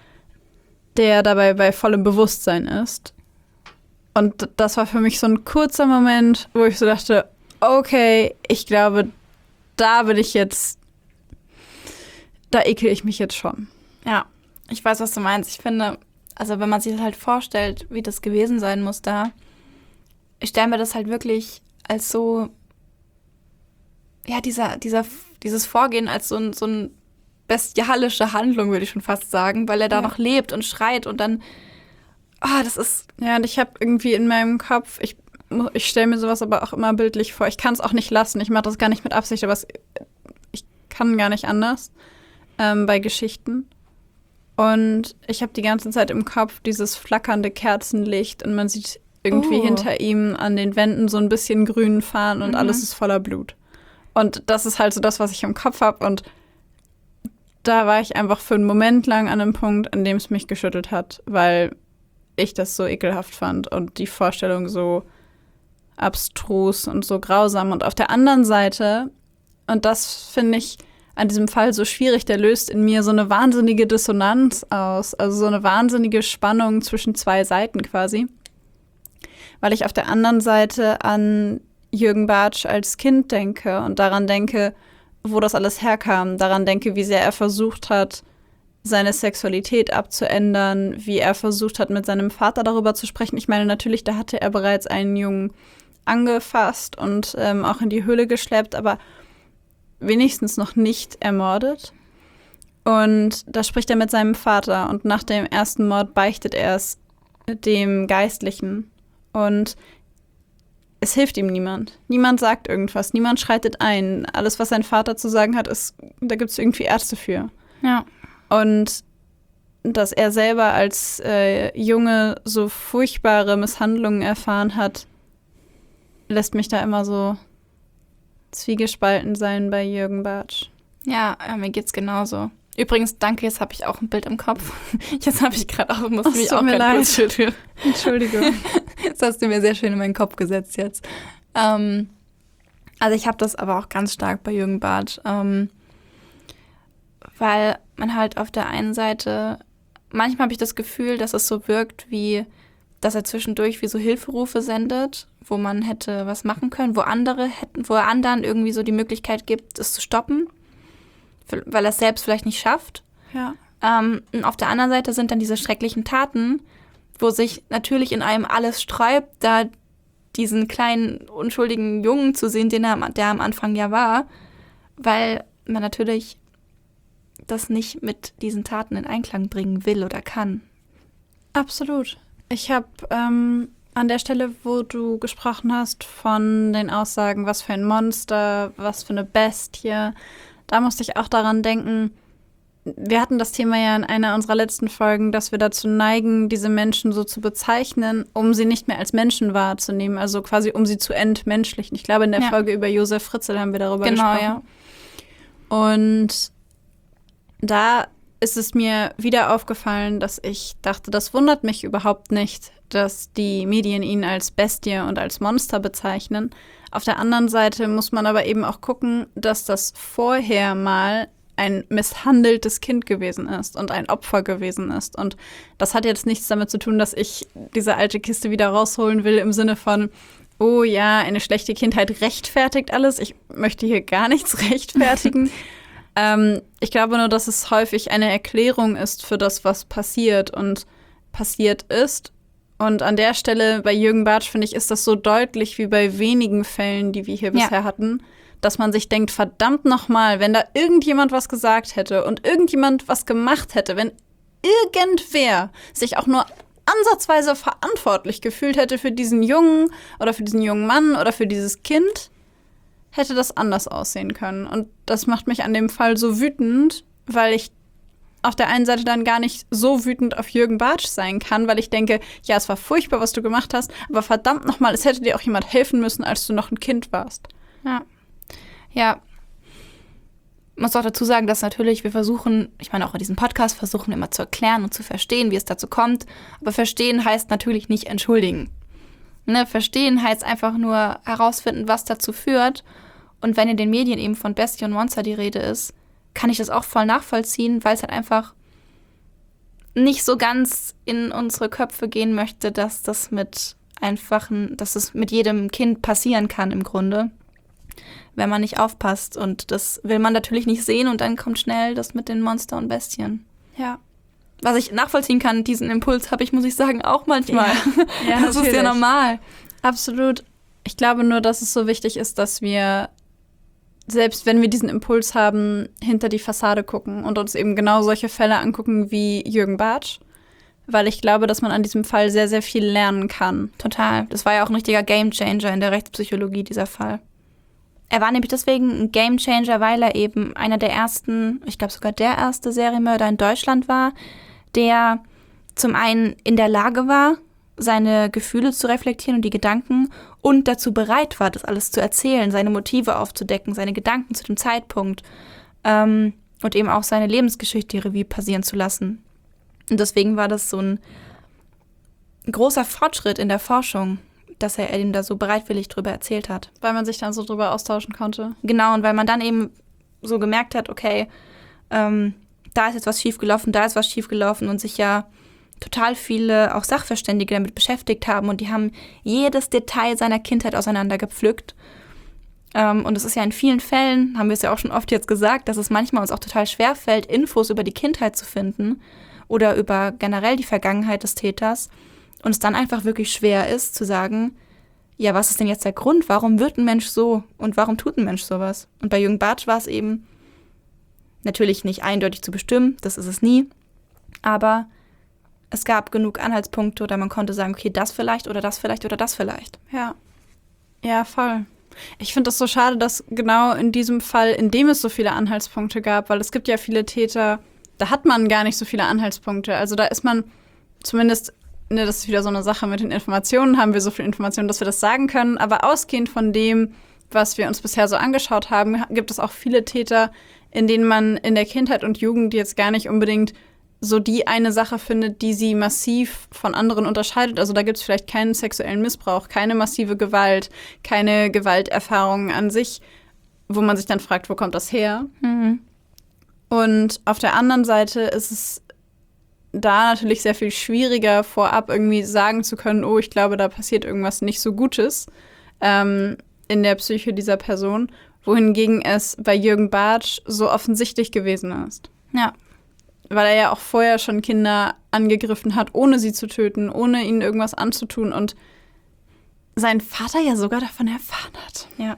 der dabei bei vollem Bewusstsein ist. Und das war für mich so ein kurzer Moment, wo ich so dachte, okay, ich glaube, da bin ich jetzt, da ekel ich mich jetzt schon. Ja, ich weiß, was du meinst. Ich finde, also wenn man sich das halt vorstellt, wie das gewesen sein muss da, ich stelle mir das halt wirklich als so, ja, dieser, dieser, dieses Vorgehen als so ein, so ein bestialische Handlung, würde ich schon fast sagen, weil er da Ja. noch lebt und schreit und dann, ah, das ist, Ja, und ich habe irgendwie in meinem Kopf, ich, mu- ich stelle mir sowas aber auch immer bildlich vor. Ich kann es auch nicht lassen. Ich mache das gar nicht mit Absicht, aber es, ich kann gar nicht anders ähm, bei Geschichten. Und ich habe die ganze Zeit im Kopf dieses flackernde Kerzenlicht und man sieht irgendwie Oh. hinter ihm an den Wänden so ein bisschen grünen Fahnen und Mhm. alles ist voller Blut. Und das ist halt so das, was ich im Kopf habe. Und da war ich einfach für einen Moment lang an einem Punkt, an dem es mich geschüttelt hat, weil ich das so ekelhaft fand und die Vorstellung so abstrus und so grausam. Und auf der anderen Seite, und das finde ich an diesem Fall so schwierig, der löst in mir so eine wahnsinnige Dissonanz aus, also so eine wahnsinnige Spannung zwischen zwei Seiten quasi, weil ich auf der anderen Seite an Jürgen Bartsch als Kind denke und daran denke, wo das alles herkam, daran denke, wie sehr er versucht hat, seine Sexualität abzuändern, wie er versucht hat, mit seinem Vater darüber zu sprechen. Ich meine, natürlich, da hatte er bereits einen Jungen angefasst und ähm, auch in die Höhle geschleppt, aber wenigstens noch nicht ermordet. Und da spricht er mit seinem Vater und nach dem ersten Mord beichtet er es dem Geistlichen. Und es hilft ihm niemand. Niemand sagt irgendwas, niemand schreitet ein. Alles, was sein Vater zu sagen hat, ist, da gibt es irgendwie Ärzte für. ja. Und dass er selber als äh, Junge so furchtbare Misshandlungen erfahren hat, lässt mich da immer so zwiegespalten sein bei Jürgen Bartsch. Ja, ja, mir geht's genauso. Übrigens, danke, jetzt habe ich auch ein Bild im Kopf. Jetzt habe ich gerade auch, musste Ach, mich tut auch mir gerade leid. kurz schütteln. Entschuldigung. Das hast du mir sehr schön in meinen Kopf gesetzt jetzt. Ähm, also ich habe das aber auch ganz stark bei Jürgen Bartsch, ähm, weil man halt auf der einen Seite, manchmal habe ich das Gefühl, dass es so wirkt, wie, dass er zwischendurch wie so Hilferufe sendet, wo man hätte was machen können, wo andere hätten, wo er anderen irgendwie so die Möglichkeit gibt, es zu stoppen, weil er es selbst vielleicht nicht schafft. Ja. Ähm, und auf der anderen Seite sind dann diese schrecklichen Taten, wo sich natürlich in einem alles sträubt, da diesen kleinen, unschuldigen Jungen zu sehen, den er, der am Anfang ja war, weil man natürlich das nicht mit diesen Taten in Einklang bringen will oder kann. Absolut. Ich habe ähm, an der Stelle, wo du gesprochen hast von den Aussagen, was für ein Monster, was für eine Bestie, da musste ich auch daran denken, wir hatten das Thema ja in einer unserer letzten Folgen, dass wir dazu neigen, diese Menschen so zu bezeichnen, um sie nicht mehr als Menschen wahrzunehmen, also quasi um sie zu entmenschlichen. Ich glaube, in der Ja. Folge über Josef Fritzl haben wir darüber Genau, gesprochen. ja. Und da ist es mir wieder aufgefallen, dass ich dachte, das wundert mich überhaupt nicht, dass die Medien ihn als Bestie und als Monster bezeichnen. Auf der anderen Seite muss man aber eben auch gucken, dass das vorher mal ein misshandeltes Kind gewesen ist und ein Opfer gewesen ist. Und das hat jetzt nichts damit zu tun, dass ich diese alte Kiste wieder rausholen will im Sinne von, oh ja, eine schlechte Kindheit rechtfertigt alles. Ich möchte hier gar nichts rechtfertigen. ähm, ich glaube nur, dass es häufig eine Erklärung ist für das, was passiert und passiert ist. Und an der Stelle bei Jürgen Bartsch, finde ich, ist das so deutlich wie bei wenigen Fällen, die wir hier Ja. bisher hatten, dass man sich denkt, verdammt nochmal, wenn da irgendjemand was gesagt hätte und irgendjemand was gemacht hätte, wenn irgendwer sich auch nur ansatzweise verantwortlich gefühlt hätte für diesen Jungen oder für diesen jungen Mann oder für dieses Kind, hätte das anders aussehen können. Und das macht mich an dem Fall so wütend, weil ich auf der einen Seite dann gar nicht so wütend auf Jürgen Bartsch sein kann, weil ich denke, ja, es war furchtbar, was du gemacht hast, aber verdammt nochmal, es hätte dir auch jemand helfen müssen, als du noch ein Kind warst. Ja. Ja. Ich muss auch dazu sagen, dass natürlich wir versuchen, ich meine auch in diesem Podcast versuchen wir immer zu erklären und zu verstehen, wie es dazu kommt. Aber verstehen heißt natürlich nicht entschuldigen. Ne, verstehen heißt einfach nur herausfinden, was dazu führt. Und wenn in den Medien eben von Bestie und Monster die Rede ist, kann ich das auch voll nachvollziehen, weil es halt einfach nicht so ganz in unsere Köpfe gehen möchte, dass das mit einfachen, dass es mit jedem Kind passieren kann im Grunde, wenn man nicht aufpasst. Und das will man natürlich nicht sehen und dann kommt schnell das mit den Monster und Bestien. Ja. Was ich nachvollziehen kann, diesen Impuls habe ich, muss ich sagen, auch manchmal. Ja, ja, das ist ja normal. Absolut. Ich glaube nur, dass es so wichtig ist, dass wir, selbst wenn wir diesen Impuls haben, hinter die Fassade gucken und uns eben genau solche Fälle angucken wie Jürgen Bartsch. Weil ich glaube, dass man an diesem Fall sehr, sehr viel lernen kann. Total. Das war ja auch ein richtiger Gamechanger in der Rechtspsychologie, dieser Fall. Er war nämlich deswegen ein Gamechanger, weil er eben einer der ersten, ich glaube sogar der erste Serienmörder in Deutschland war, der zum einen in der Lage war, seine Gefühle zu reflektieren und die Gedanken und dazu bereit war, das alles zu erzählen, seine Motive aufzudecken, seine Gedanken zu dem Zeitpunkt ähm, und eben auch seine Lebensgeschichte Revue passieren zu lassen. Und deswegen war das so ein großer Fortschritt in der Forschung, dass er ihm da so bereitwillig drüber erzählt hat. Weil man sich dann so drüber austauschen konnte. Genau, und weil man dann eben so gemerkt hat, okay, ähm, da ist jetzt was schiefgelaufen, da ist was schiefgelaufen und sich ja total viele auch Sachverständige damit beschäftigt haben und die haben jedes Detail seiner Kindheit auseinandergepflückt. Ähm, und es ist ja in vielen Fällen, haben wir es ja auch schon oft jetzt gesagt, dass es manchmal uns auch total schwerfällt, Infos über die Kindheit zu finden oder über generell die Vergangenheit des Täters. Und es dann einfach wirklich schwer ist zu sagen, ja, was ist denn jetzt der Grund? Warum wird ein Mensch so und warum tut ein Mensch sowas? Und bei Jürgen Bartsch war es eben natürlich nicht eindeutig zu bestimmen, das ist es nie, aber es gab genug Anhaltspunkte oder man konnte sagen, okay, das vielleicht oder das vielleicht oder das vielleicht. Ja, ja, voll. Ich finde das so schade, dass genau in diesem Fall, in dem es so viele Anhaltspunkte gab, weil es gibt ja viele Täter, da hat man gar nicht so viele Anhaltspunkte. Also da ist man zumindest, ne, das ist wieder so eine Sache mit den Informationen, haben wir so viel Informationen, dass wir das sagen können, aber ausgehend von dem, was wir uns bisher so angeschaut haben, gibt es auch viele Täter, in denen man in der Kindheit und Jugend jetzt gar nicht unbedingt so die eine Sache findet, die sie massiv von anderen unterscheidet. Also da gibt es vielleicht keinen sexuellen Missbrauch, keine massive Gewalt, keine Gewalterfahrungen an sich, wo man sich dann fragt, wo kommt das her? Mhm. Und auf der anderen Seite ist es da natürlich sehr viel schwieriger, vorab irgendwie sagen zu können, oh, ich glaube, da passiert irgendwas nicht so Gutes ähm, in der Psyche dieser Person, wohingegen es bei Jürgen Bartsch so offensichtlich gewesen ist. Ja. Weil er ja auch vorher schon Kinder angegriffen hat, ohne sie zu töten, ohne ihnen irgendwas anzutun und sein Vater ja sogar davon erfahren hat. Ja.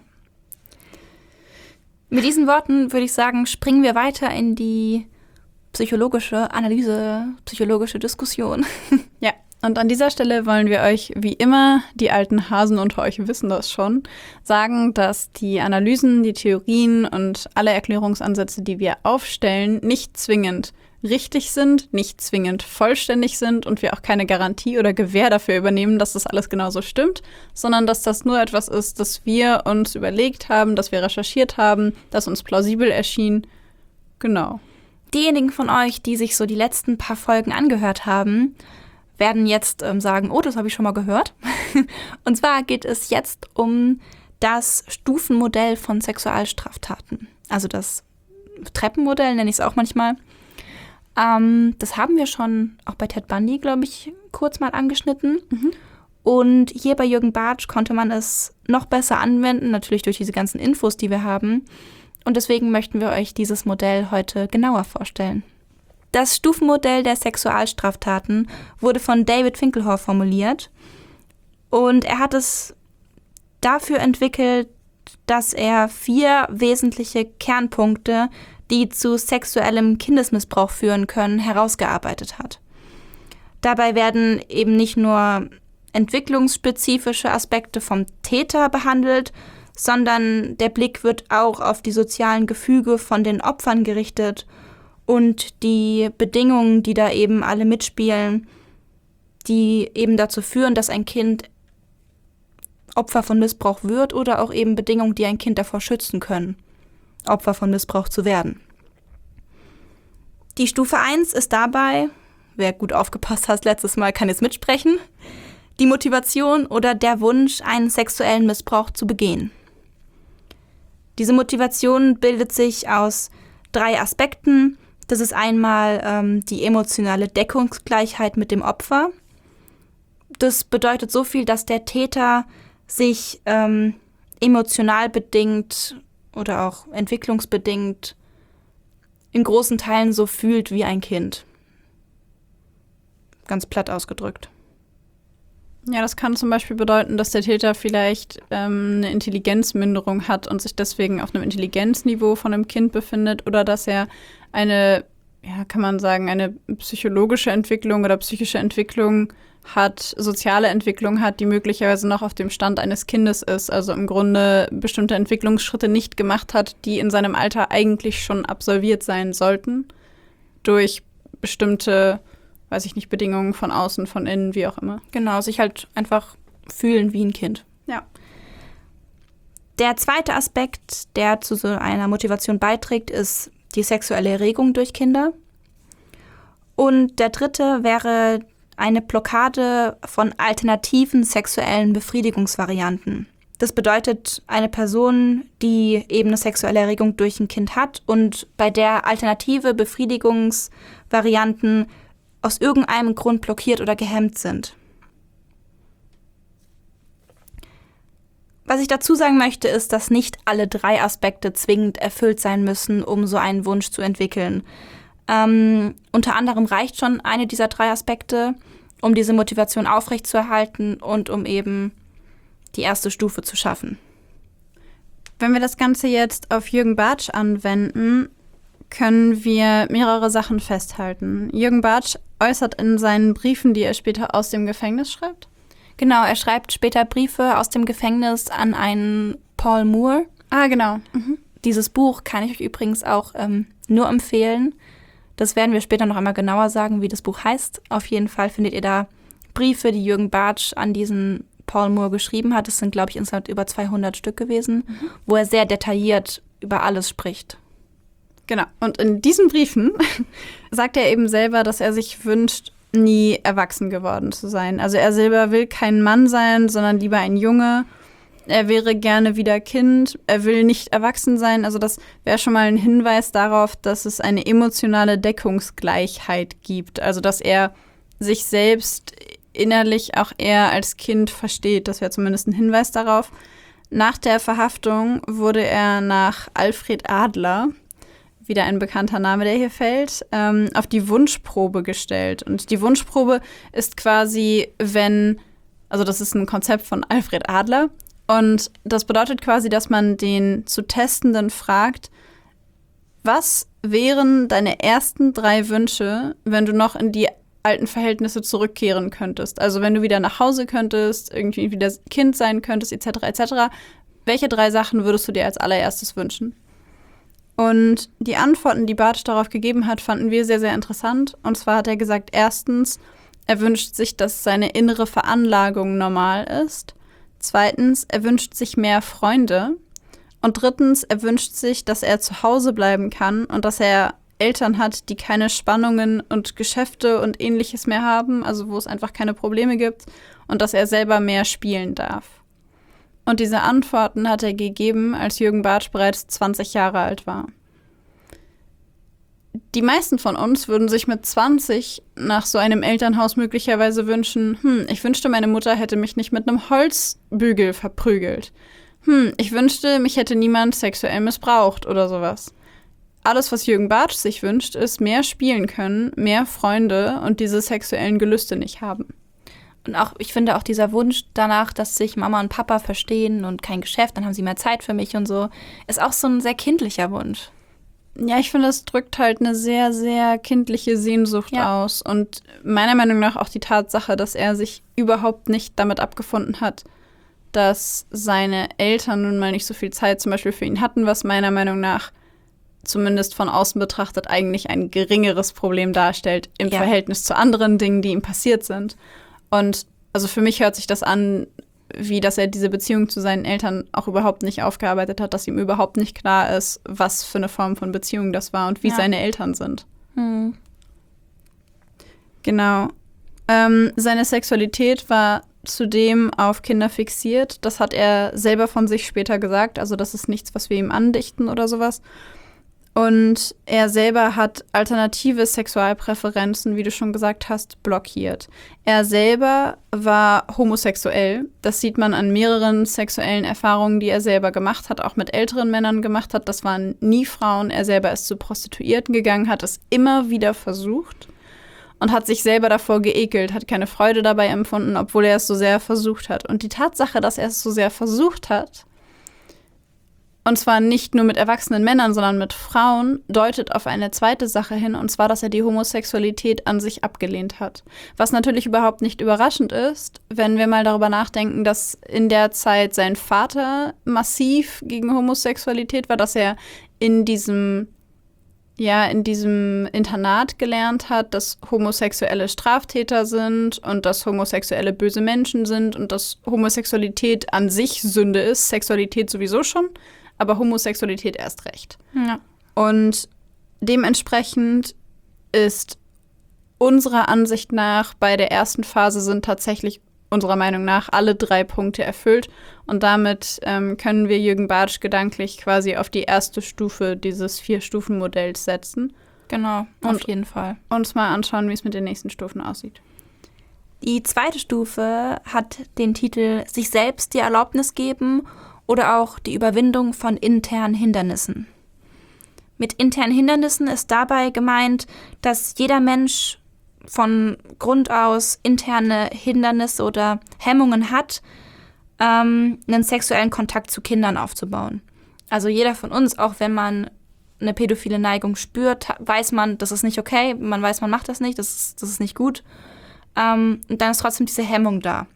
Mit diesen Worten würde ich sagen, springen wir weiter in die psychologische Analyse, psychologische Diskussion. Ja, und an dieser Stelle wollen wir euch, wie immer, die alten Hasen unter euch wissen das schon, sagen, dass die Analysen, die Theorien und alle Erklärungsansätze, die wir aufstellen, nicht zwingend richtig sind, nicht zwingend vollständig sind und wir auch keine Garantie oder Gewähr dafür übernehmen, dass das alles genauso stimmt, sondern dass das nur etwas ist, das wir uns überlegt haben, das wir recherchiert haben, das uns plausibel erschien. Genau. Diejenigen von euch, die sich so die letzten paar Folgen angehört haben, werden jetzt ähm, sagen, oh, das habe ich schon mal gehört. Und zwar geht es jetzt um das Stufenmodell von Sexualstraftaten. Also das Treppenmodell nenne ich es auch manchmal. Ähm, das haben wir schon auch bei Ted Bundy, glaube ich, kurz mal angeschnitten. Mhm. Und hier bei Jürgen Bartsch konnte man es noch besser anwenden, natürlich durch diese ganzen Infos, die wir haben. Und deswegen möchten wir euch dieses Modell heute genauer vorstellen. Das Stufenmodell der Sexualstraftaten wurde von David Finkelhor formuliert. Und er hat es dafür entwickelt, dass er vier wesentliche Kernpunkte, die zu sexuellem Kindesmissbrauch führen können, herausgearbeitet hat. Dabei werden eben nicht nur entwicklungsspezifische Aspekte vom Täter behandelt, sondern der Blick wird auch auf die sozialen Gefüge von den Opfern gerichtet und die Bedingungen, die da eben alle mitspielen, die eben dazu führen, dass ein Kind Opfer von Missbrauch wird oder auch eben Bedingungen, die ein Kind davor schützen können, Opfer von Missbrauch zu werden. Die Stufe eins ist dabei, wer gut aufgepasst hat letztes Mal, kann jetzt mitsprechen, die Motivation oder der Wunsch, einen sexuellen Missbrauch zu begehen. Diese Motivation bildet sich aus drei Aspekten. Das ist einmal ähm, die emotionale Deckungsgleichheit mit dem Opfer. Das bedeutet so viel, dass der Täter sich ähm, emotional bedingt oder auch entwicklungsbedingt in großen Teilen so fühlt wie ein Kind. Ganz platt ausgedrückt. Ja, das kann zum Beispiel bedeuten, dass der Täter vielleicht ähm, eine Intelligenzminderung hat und sich deswegen auf einem Intelligenzniveau von einem Kind befindet oder dass er eine, ja, kann man sagen, eine psychologische Entwicklung oder psychische Entwicklung hat, soziale Entwicklung hat, die möglicherweise noch auf dem Stand eines Kindes ist, also im Grunde bestimmte Entwicklungsschritte nicht gemacht hat, die in seinem Alter eigentlich schon absolviert sein sollten, durch bestimmte, weiß ich nicht, Bedingungen von außen, von innen, wie auch immer. Genau, sich halt einfach fühlen wie ein Kind. Ja. Der zweite Aspekt, der zu so einer Motivation beiträgt, ist die sexuelle Erregung durch Kinder. Und der dritte wäre eine Blockade von alternativen sexuellen Befriedigungsvarianten. Das bedeutet, eine Person, die eben eine sexuelle Erregung durch ein Kind hat und bei der alternative Befriedigungsvarianten aus irgendeinem Grund blockiert oder gehemmt sind. Was ich dazu sagen möchte, ist, dass nicht alle drei Aspekte zwingend erfüllt sein müssen, um so einen Wunsch zu entwickeln. Ähm, unter anderem reicht schon eine dieser drei Aspekte, um diese Motivation aufrechtzuerhalten und um eben die erste Stufe zu schaffen. Wenn wir das Ganze jetzt auf Jürgen Bartsch anwenden, können wir mehrere Sachen festhalten. Jürgen Bartsch äußert in seinen Briefen, die er später aus dem Gefängnis schreibt. Genau, er schreibt später Briefe aus dem Gefängnis an einen Paul Moore. Ah, genau. Mhm. Dieses Buch kann ich euch übrigens auch ähm, nur empfehlen. Das werden wir später noch einmal genauer sagen, wie das Buch heißt. Auf jeden Fall findet ihr da Briefe, die Jürgen Bartsch an diesen Paul Moore geschrieben hat. Das sind, glaube ich, insgesamt über zweihundert Stück gewesen, mhm. wo er sehr detailliert über alles spricht. Genau. Und in diesen Briefen sagt er eben selber, dass er sich wünscht, nie erwachsen geworden zu sein. Also er selber will kein Mann sein, sondern lieber ein Junge. Er wäre gerne wieder Kind. Er will nicht erwachsen sein. Also das wäre schon mal ein Hinweis darauf, dass es eine emotionale Deckungsgleichheit gibt. Also dass er sich selbst innerlich auch eher als Kind versteht. Das wäre zumindest ein Hinweis darauf. Nach der Verhaftung wurde er nach Alfred Adler, wieder ein bekannter Name, der hier fällt, ähm, auf die Wunschprobe gestellt. Und die Wunschprobe ist quasi, wenn, also das ist ein Konzept von Alfred Adler, und das bedeutet quasi, dass man den zu Testenden fragt, was wären deine ersten drei Wünsche, wenn du noch in die alten Verhältnisse zurückkehren könntest? Also wenn du wieder nach Hause könntest, irgendwie wieder Kind sein könntest, et cetera et cetera. Welche drei Sachen würdest du dir als allererstes wünschen? Und die Antworten, die Bartsch darauf gegeben hat, fanden wir sehr, sehr interessant. Und zwar hat er gesagt, erstens, er wünscht sich, dass seine innere Veranlagung normal ist. Zweitens, er wünscht sich mehr Freunde. Und drittens, er wünscht sich, dass er zu Hause bleiben kann und dass er Eltern hat, die keine Spannungen und Geschäfte und Ähnliches mehr haben, also wo es einfach keine Probleme gibt und dass er selber mehr spielen darf. Und diese Antworten hat er gegeben, als Jürgen Bartsch bereits zwanzig Jahre alt war. Die meisten von uns würden sich mit zwanzig nach so einem Elternhaus möglicherweise wünschen, hm, ich wünschte, meine Mutter hätte mich nicht mit einem Holzbügel verprügelt. Hm, ich wünschte, mich hätte niemand sexuell missbraucht oder sowas. Alles, was Jürgen Bartsch sich wünscht, ist mehr spielen können, mehr Freunde und diese sexuellen Gelüste nicht haben. Und auch, ich finde auch dieser Wunsch danach, dass sich Mama und Papa verstehen und kein Geschäft, dann haben sie mehr Zeit für mich und so, ist auch so ein sehr kindlicher Wunsch. Ja, ich finde, es drückt halt eine sehr, sehr kindliche Sehnsucht ja. aus. Und meiner Meinung nach auch die Tatsache, dass er sich überhaupt nicht damit abgefunden hat, dass seine Eltern nun mal nicht so viel Zeit zum Beispiel für ihn hatten, was meiner Meinung nach zumindest von außen betrachtet eigentlich ein geringeres Problem darstellt im ja. Verhältnis zu anderen Dingen, die ihm passiert sind. Und also für mich hört sich das an, wie dass er diese Beziehung zu seinen Eltern auch überhaupt nicht aufgearbeitet hat, dass ihm überhaupt nicht klar ist, was für eine Form von Beziehung das war und wie ja. seine Eltern sind. Hm. Genau. Ähm, seine Sexualität war zudem auf Kinder fixiert. Das hat er selber von sich später gesagt. Also das ist nichts, was wir ihm andichten oder sowas. Und er selber hat alternative Sexualpräferenzen, wie du schon gesagt hast, blockiert. Er selber war homosexuell. Das sieht man an mehreren sexuellen Erfahrungen, die er selber gemacht hat, auch mit älteren Männern gemacht hat. Das waren nie Frauen. Er selber ist zu Prostituierten gegangen, hat es immer wieder versucht und hat sich selber davor geekelt, hat keine Freude dabei empfunden, obwohl er es so sehr versucht hat. Und die Tatsache, dass er es so sehr versucht hat, und zwar nicht nur mit erwachsenen Männern, sondern mit Frauen, deutet auf eine zweite Sache hin, und zwar, dass er die Homosexualität an sich abgelehnt hat. Was natürlich überhaupt nicht überraschend ist, wenn wir mal darüber nachdenken, dass in der Zeit sein Vater massiv gegen Homosexualität war, dass er in diesem, ja, in diesem Internat gelernt hat, dass Homosexuelle Straftäter sind und dass Homosexuelle böse Menschen sind und dass Homosexualität an sich Sünde ist, Sexualität sowieso schon, aber Homosexualität erst recht. Ja. Und dementsprechend ist unserer Ansicht nach bei der ersten Phase sind tatsächlich unserer Meinung nach alle drei Punkte erfüllt. Und damit ähm, können wir Jürgen Bartsch gedanklich quasi auf die erste Stufe dieses Vier-Stufen-Modells setzen. Genau, auf Und jeden Fall. Uns mal anschauen, wie es mit den nächsten Stufen aussieht. Die zweite Stufe hat den Titel Sich selbst die Erlaubnis geben oder auch die Überwindung von internen Hindernissen. Mit internen Hindernissen ist dabei gemeint, dass jeder Mensch von Grund aus interne Hindernisse oder Hemmungen hat, ähm, einen sexuellen Kontakt zu Kindern aufzubauen. Also jeder von uns, auch wenn man eine pädophile Neigung spürt, weiß man, das ist nicht okay, man weiß, man macht das nicht, das ist, das ist nicht gut. Ähm, und dann ist trotzdem diese Hemmung da.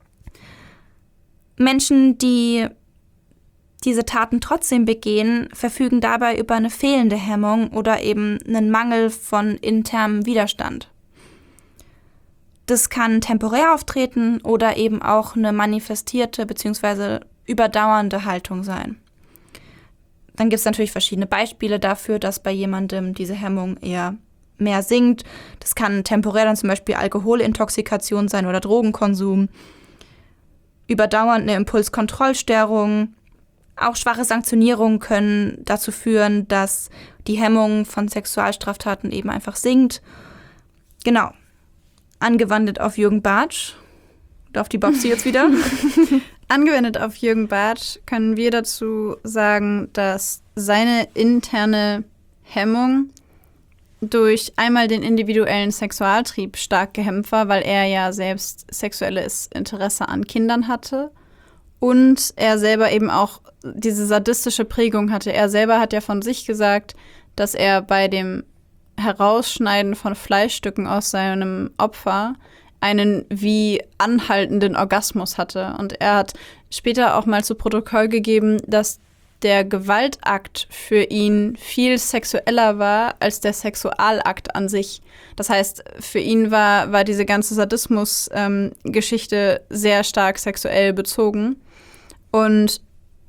Menschen, die diese Taten trotzdem begehen, verfügen dabei über eine fehlende Hemmung oder eben einen Mangel von internem Widerstand. Das kann temporär auftreten oder eben auch eine manifestierte bzw. überdauernde Haltung sein. Dann gibt es natürlich verschiedene Beispiele dafür, dass bei jemandem diese Hemmung eher mehr sinkt. Das kann temporär dann zum Beispiel Alkoholintoxikation sein oder Drogenkonsum, überdauernd eine Impulskontrollstörung. Auch schwache Sanktionierungen können dazu führen, dass die Hemmung von Sexualstraftaten eben einfach sinkt. Genau. Angewandt auf Jürgen Bartsch. Darf die Babsi jetzt wieder? Angewendet auf Jürgen Bartsch können wir dazu sagen, dass seine interne Hemmung durch einmal den individuellen Sexualtrieb stark gehemmt war, weil er ja selbst sexuelles Interesse an Kindern hatte und er selber eben auch diese sadistische Prägung hatte. Er selber hat ja von sich gesagt, dass er bei dem Herausschneiden von Fleischstücken aus seinem Opfer einen wie anhaltenden Orgasmus hatte. Und er hat später auch mal zu Protokoll gegeben, dass der Gewaltakt für ihn viel sexueller war als der Sexualakt an sich. Das heißt, für ihn war, war diese ganze Sadismus-Geschichte ähm, sehr stark sexuell bezogen. Und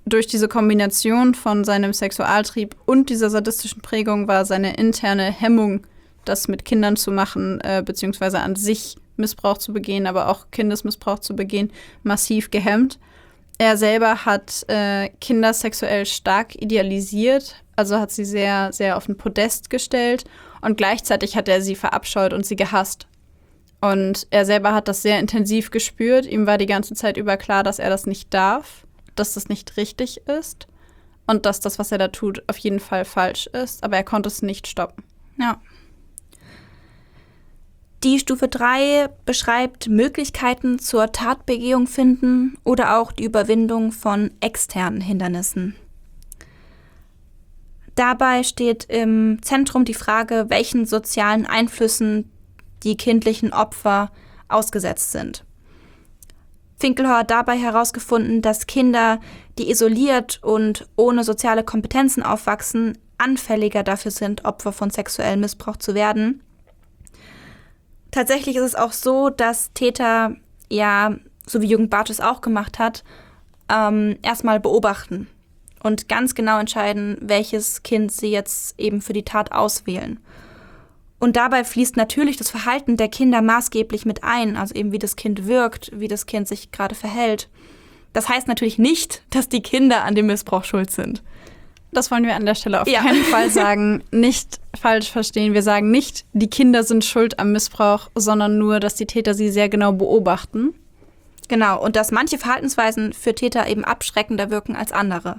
durch diese Kombination von seinem Sexualtrieb und dieser sadistischen Prägung war seine interne Hemmung, das mit Kindern zu machen, äh, beziehungsweise an sich Missbrauch zu begehen, aber auch Kindesmissbrauch zu begehen, massiv gehemmt. Er selber hat äh, Kinder sexuell stark idealisiert, also hat sie sehr, sehr auf den Podest gestellt und gleichzeitig hat er sie verabscheut und sie gehasst. Und er selber hat das sehr intensiv gespürt. Ihm war die ganze Zeit über klar, dass er das nicht darf, dass das nicht richtig ist und dass das, was er da tut, auf jeden Fall falsch ist, aber er konnte es nicht stoppen. Ja. Die Stufe drei beschreibt Möglichkeiten zur Tatbegehung finden oder auch die Überwindung von externen Hindernissen. Dabei steht im Zentrum die Frage, welchen sozialen Einflüssen die kindlichen Opfer ausgesetzt sind. Finkelhauer hat dabei herausgefunden, dass Kinder, die isoliert und ohne soziale Kompetenzen aufwachsen, anfälliger dafür sind, Opfer von sexuellem Missbrauch zu werden. Tatsächlich ist es auch so, dass Täter, ja, so wie Jürgen Bartsch es auch gemacht hat, ähm, erstmal beobachten und ganz genau entscheiden, welches Kind sie jetzt eben für die Tat auswählen. Und dabei fließt natürlich das Verhalten der Kinder maßgeblich mit ein, also eben wie das Kind wirkt, wie das Kind sich gerade verhält. Das heißt natürlich nicht, dass die Kinder an dem Missbrauch schuld sind. Das wollen wir an der Stelle auf ja. keinen Fall sagen. Nicht falsch verstehen. Wir sagen nicht, die Kinder sind schuld am Missbrauch, sondern nur, dass die Täter sie sehr genau beobachten. Genau, und dass manche Verhaltensweisen für Täter eben abschreckender wirken als andere.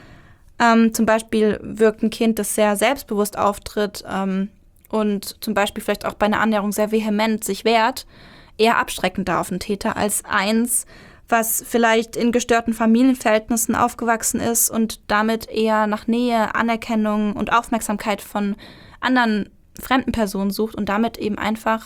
Ähm, zum Beispiel wirkt ein Kind, das sehr selbstbewusst auftritt ähm, und zum Beispiel vielleicht auch bei einer Annäherung sehr vehement sich wehrt, eher abschreckender auf den Täter als eins, was vielleicht in gestörten Familienverhältnissen aufgewachsen ist und damit eher nach Nähe, Anerkennung und Aufmerksamkeit von anderen fremden Personen sucht und damit eben einfach,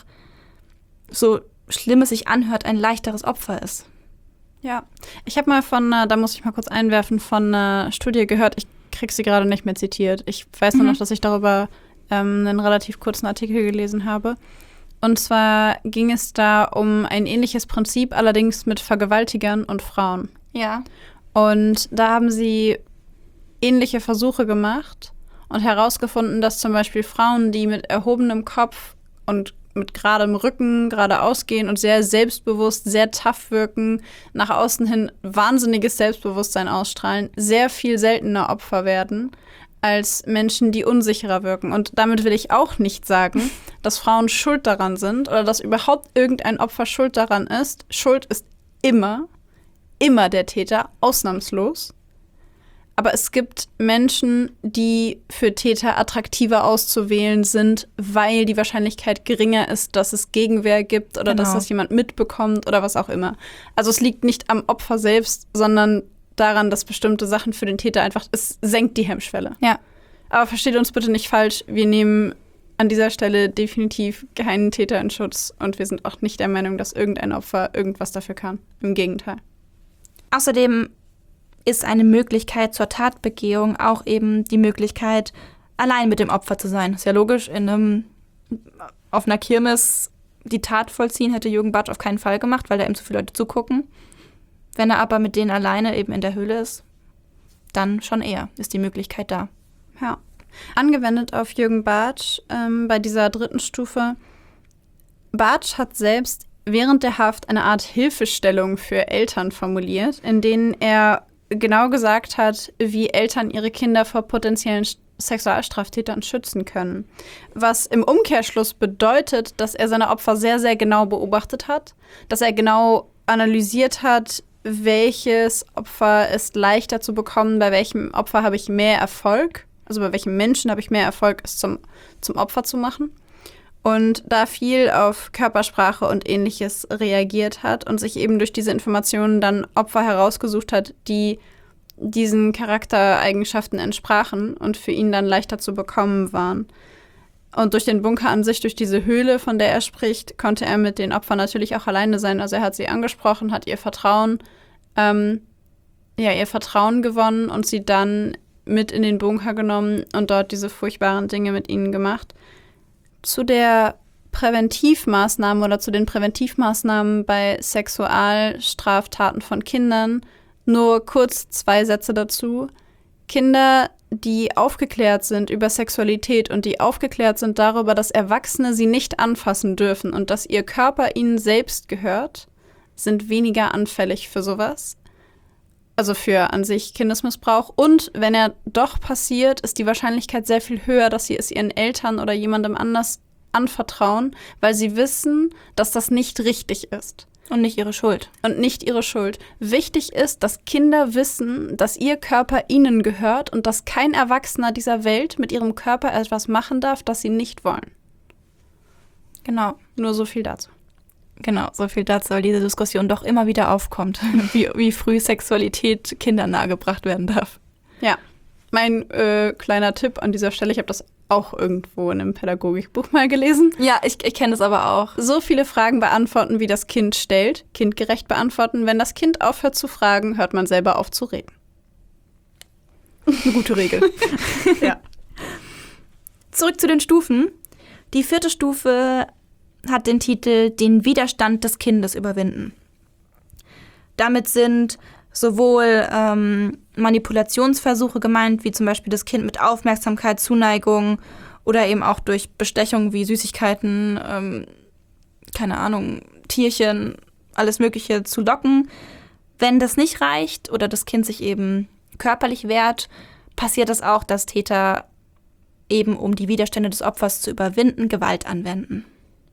so schlimm es sich anhört, ein leichteres Opfer ist. Ja, ich habe mal von, da muss ich mal kurz einwerfen, von einer Studie gehört, ich kriege sie gerade nicht mehr zitiert. Ich weiß nur Mhm. noch, dass ich darüber ähm, einen relativ kurzen Artikel gelesen habe. Und zwar ging es da um ein ähnliches Prinzip, allerdings mit Vergewaltigern und Frauen. Ja. Und da haben sie ähnliche Versuche gemacht und herausgefunden, dass zum Beispiel Frauen, die mit erhobenem Kopf und mit geradem Rücken geradeaus gehen und sehr selbstbewusst, sehr tough wirken, nach außen hin wahnsinniges Selbstbewusstsein ausstrahlen, sehr viel seltener Opfer werden als Menschen, die unsicherer wirken. Und damit will ich auch nicht sagen, dass Frauen schuld daran sind oder dass überhaupt irgendein Opfer schuld daran ist. Schuld ist immer, immer der Täter, ausnahmslos. Aber es gibt Menschen, die für Täter attraktiver auszuwählen sind, weil die Wahrscheinlichkeit geringer ist, dass es Gegenwehr gibt oder Genau. dass das jemand mitbekommt oder was auch immer. Also es liegt nicht am Opfer selbst, sondern daran, dass bestimmte Sachen für den Täter einfach, es senkt die Hemmschwelle. Ja. Aber versteht uns bitte nicht falsch, wir nehmen an dieser Stelle definitiv keinen Täter in Schutz und wir sind auch nicht der Meinung, dass irgendein Opfer irgendwas dafür kann. Im Gegenteil. Außerdem ist eine Möglichkeit zur Tatbegehung auch eben die Möglichkeit, allein mit dem Opfer zu sein. Ist ja logisch, in einem, auf einer Kirmes die Tat vollziehen hätte Jürgen Bartsch auf keinen Fall gemacht, weil da eben zu viele Leute zugucken. Wenn er aber mit denen alleine eben in der Höhle ist, dann schon eher ist die Möglichkeit da. Ja. Angewendet auf Jürgen Bartsch ähm, bei dieser dritten Stufe. Bartsch hat selbst während der Haft eine Art Hilfestellung für Eltern formuliert, in denen er genau gesagt hat, wie Eltern ihre Kinder vor potenziellen Sexualstraftätern schützen können. Was im Umkehrschluss bedeutet, dass er seine Opfer sehr, sehr genau beobachtet hat, dass er genau analysiert hat, welches Opfer ist leichter zu bekommen, bei welchem Opfer habe ich mehr Erfolg, also bei welchem Menschen habe ich mehr Erfolg, es zum, zum Opfer zu machen. Und da viel auf Körpersprache und Ähnliches reagiert hat und sich eben durch diese Informationen dann Opfer herausgesucht hat, die diesen Charaktereigenschaften entsprachen und für ihn dann leichter zu bekommen waren. Und durch den Bunker an sich, durch diese Höhle, von der er spricht, konnte er mit den Opfern natürlich auch alleine sein. Also er hat sie angesprochen, hat ihr Vertrauen, ähm, ja, ihr Vertrauen gewonnen und sie dann mit in den Bunker genommen und dort diese furchtbaren Dinge mit ihnen gemacht. Zu der Präventivmaßnahmen oder zu den Präventivmaßnahmen bei Sexualstraftaten von Kindern Nur kurz zwei Sätze dazu. Kinder, die aufgeklärt sind über Sexualität und die aufgeklärt sind darüber, dass Erwachsene sie nicht anfassen dürfen und dass ihr Körper ihnen selbst gehört, sind weniger anfällig für sowas. Also für an sich Kindesmissbrauch. Und wenn er doch passiert, ist die Wahrscheinlichkeit sehr viel höher, dass sie es ihren Eltern oder jemandem anders anvertrauen, weil sie wissen, dass das nicht richtig ist. Und nicht ihre Schuld. Und nicht ihre Schuld. Wichtig ist, dass Kinder wissen, dass ihr Körper ihnen gehört und dass kein Erwachsener dieser Welt mit ihrem Körper etwas machen darf, das sie nicht wollen. Genau. Nur so viel dazu. Genau, so viel dazu, weil diese Diskussion doch immer wieder aufkommt, wie, wie früh Sexualität Kindern nahegebracht werden darf. Ja, mein äh, kleiner Tipp an dieser Stelle, ich habe das auch irgendwo in einem Pädagogikbuch mal gelesen. Ja, ich, ich kenne das aber auch. So viele Fragen beantworten, wie das Kind stellt, kindgerecht beantworten. Wenn das Kind aufhört zu fragen, hört man selber auf zu reden. Eine gute Regel. Ja. Zurück zu den Stufen. Die vierte Stufe hat den Titel Den Widerstand des Kindes überwinden. Damit sind sowohl ähm, Manipulationsversuche gemeint, wie zum Beispiel das Kind mit Aufmerksamkeit, Zuneigung oder eben auch durch Bestechung wie Süßigkeiten, ähm, keine Ahnung, Tierchen, alles Mögliche zu locken. Wenn das nicht reicht oder das Kind sich eben körperlich wehrt, passiert es auch, dass Täter eben, um die Widerstände des Opfers zu überwinden, Gewalt anwenden.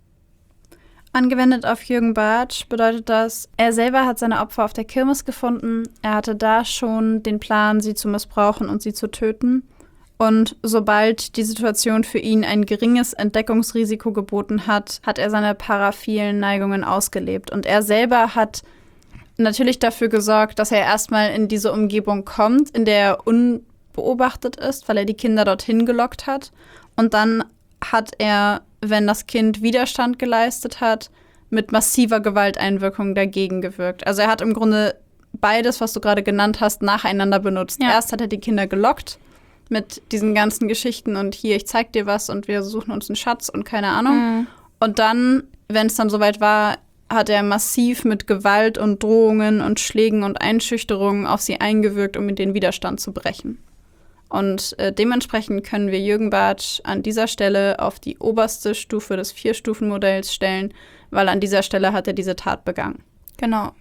Angewendet auf Jürgen Bartsch bedeutet das, er selber hat seine Opfer auf der Kirmes gefunden. Er hatte da schon den Plan, sie zu missbrauchen und sie zu töten. Und sobald die Situation für ihn ein geringes Entdeckungsrisiko geboten hat, hat er seine paraphilen Neigungen ausgelebt. Und er selber hat natürlich dafür gesorgt, dass er erstmal in diese Umgebung kommt, in der er unbeobachtet ist, weil er die Kinder dorthin gelockt hat. Und dann hat er, wenn das Kind Widerstand geleistet hat, mit massiver Gewalteinwirkung dagegen gewirkt. Also er hat im Grunde beides, was du gerade genannt hast, nacheinander benutzt. Ja. Erst hat er die Kinder gelockt mit diesen ganzen Geschichten und hier, ich zeig dir was und wir suchen uns einen Schatz und keine Ahnung. Mhm. Und dann, wenn es dann soweit war, hat er massiv mit Gewalt und Drohungen und Schlägen und Einschüchterungen auf sie eingewirkt, um den Widerstand zu brechen. Und äh, dementsprechend können wir Jürgen Bartsch an dieser Stelle auf die oberste Stufe des Vier-Stufen-Modells stellen, weil an dieser Stelle hat er diese Tat begangen. Genau.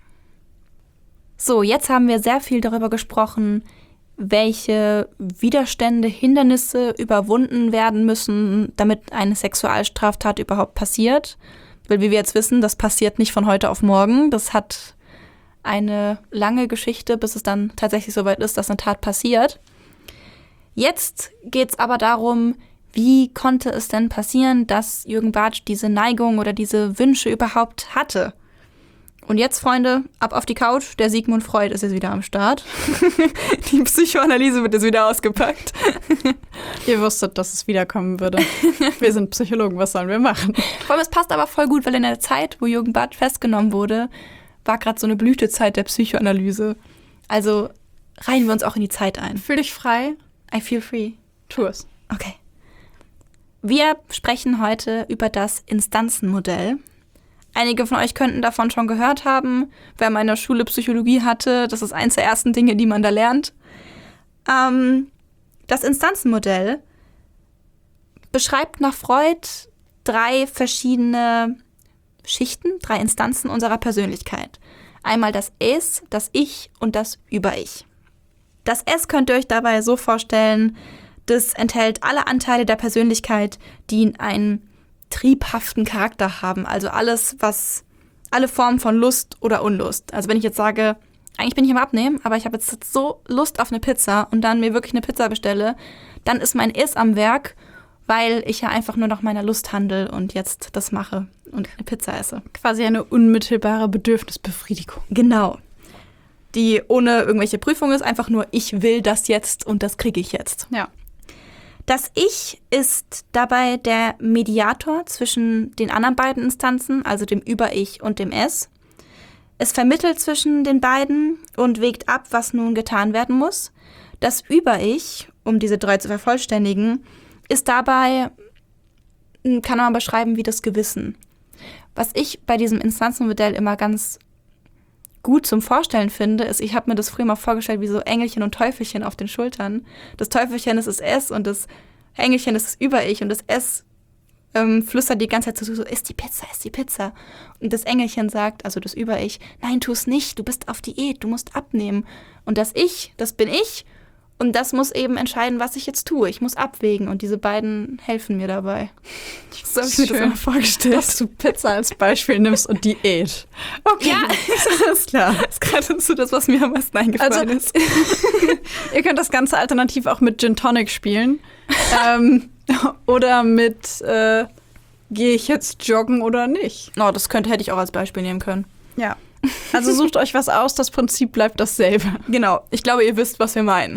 So, jetzt haben wir sehr viel darüber gesprochen, welche Widerstände, Hindernisse überwunden werden müssen, damit eine Sexualstraftat überhaupt passiert. Weil, wie wir jetzt wissen, das passiert nicht von heute auf morgen. Das hat eine lange Geschichte, bis es dann tatsächlich soweit ist, dass eine Tat passiert. Jetzt geht es aber darum, wie konnte es denn passieren, dass Jürgen Bartsch diese Neigung oder diese Wünsche überhaupt hatte? Und jetzt, Freunde, ab auf die Couch. Der Sigmund Freud ist jetzt wieder am Start. Die Psychoanalyse wird jetzt wieder ausgepackt. Ihr wusstet, dass es wiederkommen würde. Wir sind Psychologen, was sollen wir machen? Vor allem, es passt aber voll gut, weil in der Zeit, wo Jürgen Bartsch festgenommen wurde, war gerade so eine Blütezeit der Psychoanalyse. Also reihen wir uns auch in die Zeit ein. Fühl dich frei. I feel free. Tu es. Okay. Wir sprechen heute über das Instanzenmodell. Einige von euch könnten davon schon gehört haben. Wer mal in der Schule Psychologie hatte, das ist eins der ersten Dinge, die man da lernt. Ähm, das Instanzenmodell beschreibt nach Freud drei verschiedene Schichten, drei Instanzen unserer Persönlichkeit. Einmal das Es, das Ich und das Über-Ich. Das S könnt ihr euch dabei so vorstellen, das enthält alle Anteile der Persönlichkeit, die einen triebhaften Charakter haben. Also alles, was, alle Formen von Lust oder Unlust. Also wenn ich jetzt sage, eigentlich bin ich am Abnehmen, aber ich habe jetzt so Lust auf eine Pizza und dann mir wirklich eine Pizza bestelle, dann ist mein S am Werk, weil ich ja einfach nur nach meiner Lust handle und jetzt das mache und eine Pizza esse. Quasi eine unmittelbare Bedürfnisbefriedigung. Genau. Die ohne irgendwelche Prüfung ist, einfach nur, ich will das jetzt und das kriege ich jetzt. Ja. Das Ich ist dabei der Mediator zwischen den anderen beiden Instanzen, also dem Über-Ich und dem Es. Es vermittelt zwischen den beiden und wägt ab, was nun getan werden muss. Das Über-Ich, um diese drei zu vervollständigen, ist dabei, kann man beschreiben, wie das Gewissen. Was ich bei diesem Instanzenmodell immer ganz gut zum Vorstellen finde, ist, ich habe mir das früher mal vorgestellt wie so Engelchen und Teufelchen auf den Schultern. Das Teufelchen ist das S und das Engelchen ist das Über-Ich und das S ähm, flüstert die ganze Zeit so, so, isst die Pizza, isst die Pizza. Und das Engelchen sagt, also das Über-Ich, nein, tu es nicht, du bist auf Diät, du musst abnehmen. Und das Ich, das bin ich und das muss eben entscheiden, was ich jetzt tue. Ich muss abwägen und diese beiden helfen mir dabei. So habe ich mir das immer vorgestellt. Dass du Pizza als Beispiel nimmst und Diät. Okay, Ja, alles klar. das ist gerade so das, was mir am meisten eingefallen Also, ist. Ihr könnt das Ganze alternativ auch mit Gin Tonic spielen. ähm, oder mit, äh, gehe ich jetzt joggen oder nicht? Oh, das könnte, hätte ich auch als Beispiel nehmen können. Ja. Also sucht euch was aus, das Prinzip bleibt dasselbe. Genau, ich glaube, ihr wisst, was wir meinen.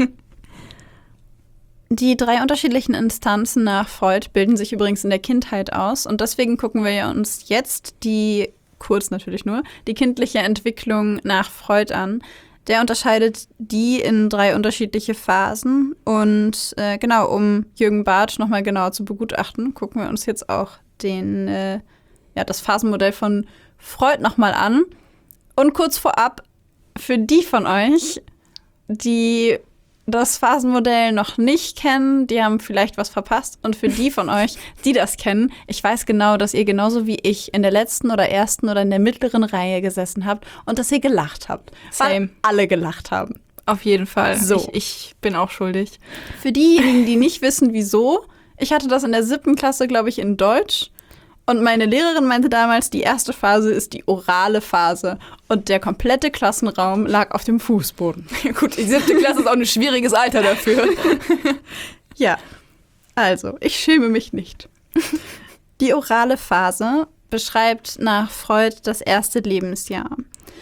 Die drei unterschiedlichen Instanzen nach Freud bilden sich übrigens in der Kindheit aus. Und deswegen gucken wir uns jetzt die, kurz natürlich nur, die kindliche Entwicklung nach Freud an. Der unterscheidet die in drei unterschiedliche Phasen. Und äh, genau, um Jürgen Bartsch nochmal genauer zu begutachten, gucken wir uns jetzt auch den, äh, ja, das Phasenmodell von Freud nochmal an. Und kurz vorab, für die von euch, die das Phasenmodell noch nicht kennen, die haben vielleicht was verpasst. Und für die von euch, die das kennen, ich weiß genau, dass ihr genauso wie ich in der letzten oder ersten oder in der mittleren Reihe gesessen habt und dass ihr gelacht habt. Same. Weil alle gelacht haben. Auf jeden Fall. So. Ich, ich bin auch schuldig. Für diejenigen, die nicht wissen, wieso, ich hatte das in der siebten Klasse, glaube ich, in Deutsch. Und meine Lehrerin meinte damals, die erste Phase ist die orale Phase. Und der komplette Klassenraum lag auf dem Fußboden. Gut, die siebte Klasse ist auch ein schwieriges Alter dafür. Ja, also, ich schäme mich nicht. Die orale Phase beschreibt nach Freud das erste Lebensjahr.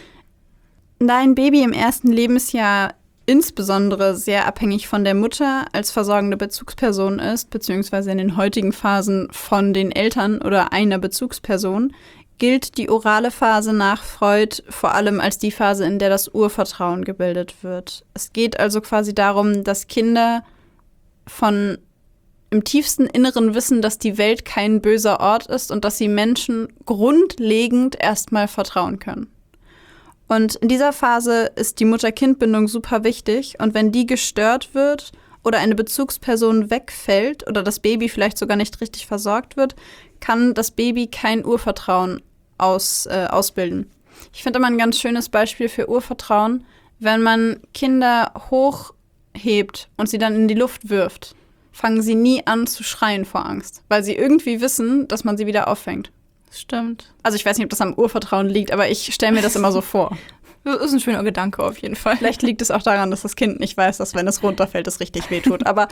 Da ein Baby im ersten Lebensjahr insbesondere sehr abhängig von der Mutter als versorgende Bezugsperson ist, beziehungsweise in den heutigen Phasen von den Eltern oder einer Bezugsperson, gilt die orale Phase nach Freud vor allem als die Phase, in der das Urvertrauen gebildet wird. Es geht also quasi darum, dass Kinder von im tiefsten Inneren wissen, dass die Welt kein böser Ort ist und dass sie Menschen grundlegend erstmal vertrauen können. Und in dieser Phase ist die Mutter-Kind-Bindung super wichtig. Und wenn die gestört wird oder eine Bezugsperson wegfällt oder das Baby vielleicht sogar nicht richtig versorgt wird, kann das Baby kein Urvertrauen aus, äh, ausbilden. Ich finde immer ein ganz schönes Beispiel für Urvertrauen, wenn man Kinder hochhebt und sie dann in die Luft wirft, fangen sie nie an zu schreien vor Angst, weil sie irgendwie wissen, dass man sie wieder auffängt. Stimmt. Also ich weiß nicht, ob das am Urvertrauen liegt, aber ich stelle mir das immer so vor. Das ist ein schöner Gedanke auf jeden Fall. Vielleicht liegt es auch daran, dass das Kind nicht weiß, dass wenn es runterfällt, es richtig wehtut. Aber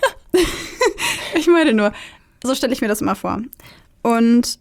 ich meine nur, so stelle ich mir das immer vor. Und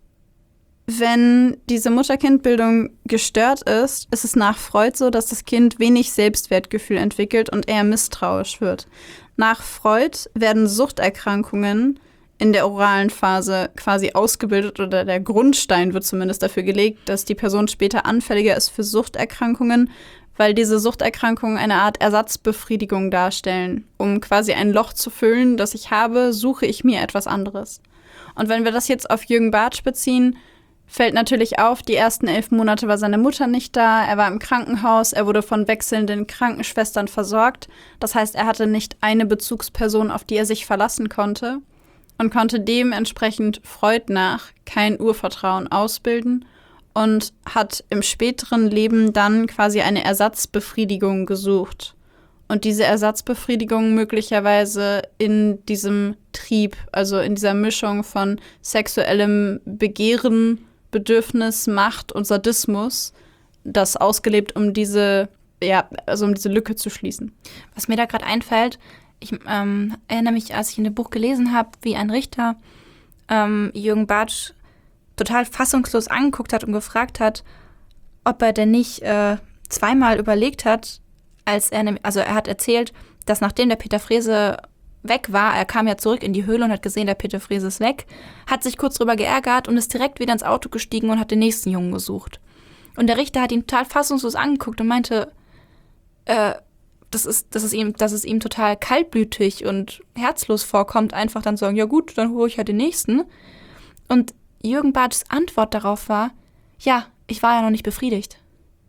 wenn diese Mutter-Kind-Bildung gestört ist, ist es nach Freud so, dass das Kind wenig Selbstwertgefühl entwickelt und eher misstrauisch wird. Nach Freud werden Suchterkrankungen in der oralen Phase quasi ausgebildet oder der Grundstein wird zumindest dafür gelegt, dass die Person später anfälliger ist für Suchterkrankungen, weil diese Suchterkrankungen eine Art Ersatzbefriedigung darstellen. Um quasi ein Loch zu füllen, das ich habe, suche ich mir etwas anderes. Und wenn wir das jetzt auf Jürgen Bartsch beziehen, fällt natürlich auf, die ersten elf Monate war seine Mutter nicht da, er war im Krankenhaus, er wurde von wechselnden Krankenschwestern versorgt. Das heißt, er hatte nicht eine Bezugsperson, auf die er sich verlassen konnte. Und konnte dementsprechend Freud nach kein Urvertrauen ausbilden und hat im späteren Leben dann quasi eine Ersatzbefriedigung gesucht. Und diese Ersatzbefriedigung möglicherweise in diesem Trieb, also in dieser Mischung von sexuellem Begehren, Bedürfnis, Macht und Sadismus, das ausgelebt, um diese, ja, also um diese Lücke zu schließen. Was mir da gerade einfällt, ich ähm, erinnere mich, als ich in dem Buch gelesen habe, wie ein Richter ähm, Jürgen Bartsch total fassungslos angeguckt hat und gefragt hat, ob er denn nicht äh, zweimal überlegt hat, als er, ne- also er hat erzählt, dass nachdem der Peter Frese weg war, er kam ja zurück in die Höhle und hat gesehen, der Peter Frese ist weg, hat sich kurz drüber geärgert und ist direkt wieder ins Auto gestiegen und hat den nächsten Jungen gesucht. Und der Richter hat ihn total fassungslos angeguckt und meinte, äh, Das ist, das ist ihm, dass es ihm total kaltblütig und herzlos vorkommt, einfach dann sagen, ja gut, dann hole ich halt den nächsten. Und Jürgen Bartschs Antwort darauf war, ja, ich war ja noch nicht befriedigt.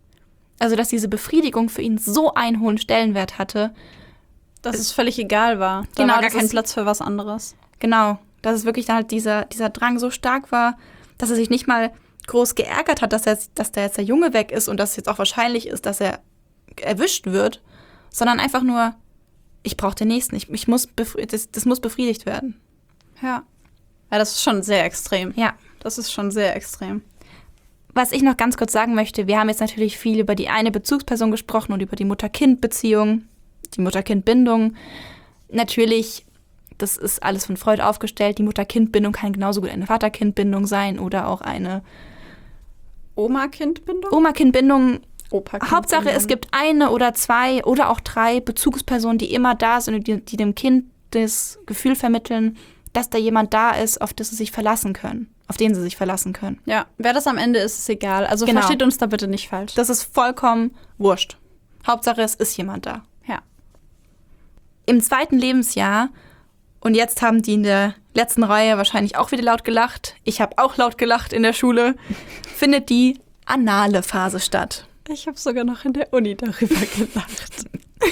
Also, dass diese Befriedigung für ihn so einen hohen Stellenwert hatte. Dass es völlig egal war. Da Genau, war gar das kein ist- Platz für was anderes. Genau, dass es wirklich dann halt dieser, dieser Drang so stark war, dass er sich nicht mal groß geärgert hat, dass, er, dass da jetzt der Junge weg ist und dass es jetzt auch wahrscheinlich ist, dass er erwischt wird, sondern einfach nur, ich brauche den Nächsten, ich, ich muss befri- das, das muss befriedigt werden. Ja. Ja, das ist schon sehr extrem. Ja. Das ist schon sehr extrem. Was ich noch ganz kurz sagen möchte, wir haben jetzt natürlich viel über die eine Bezugsperson gesprochen und über die Mutter-Kind-Beziehung, die Mutter-Kind-Bindung. Natürlich, das ist alles von Freud aufgestellt, die Mutter-Kind-Bindung kann genauso gut eine Vater-Kind-Bindung sein oder auch eine Oma-Kind-Bindung? Oma-Kind-Bindung. Opa-Kind-Bindung. Hauptsache, es gibt eine oder zwei oder auch drei Bezugspersonen, die immer da sind und die, die dem Kind das Gefühl vermitteln, dass da jemand da ist, auf das sie sich verlassen können, auf den sie sich verlassen können. Ja, wer das am Ende ist, ist egal. Also Genau. versteht uns da bitte nicht falsch. Das ist vollkommen wurscht. Hauptsache, es ist jemand da. Ja. Im zweiten Lebensjahr, und jetzt haben die in der letzten Reihe wahrscheinlich auch wieder laut gelacht, ich habe auch laut gelacht in der Schule, findet die anale Phase statt. Ich habe sogar noch in der Uni darüber gelacht.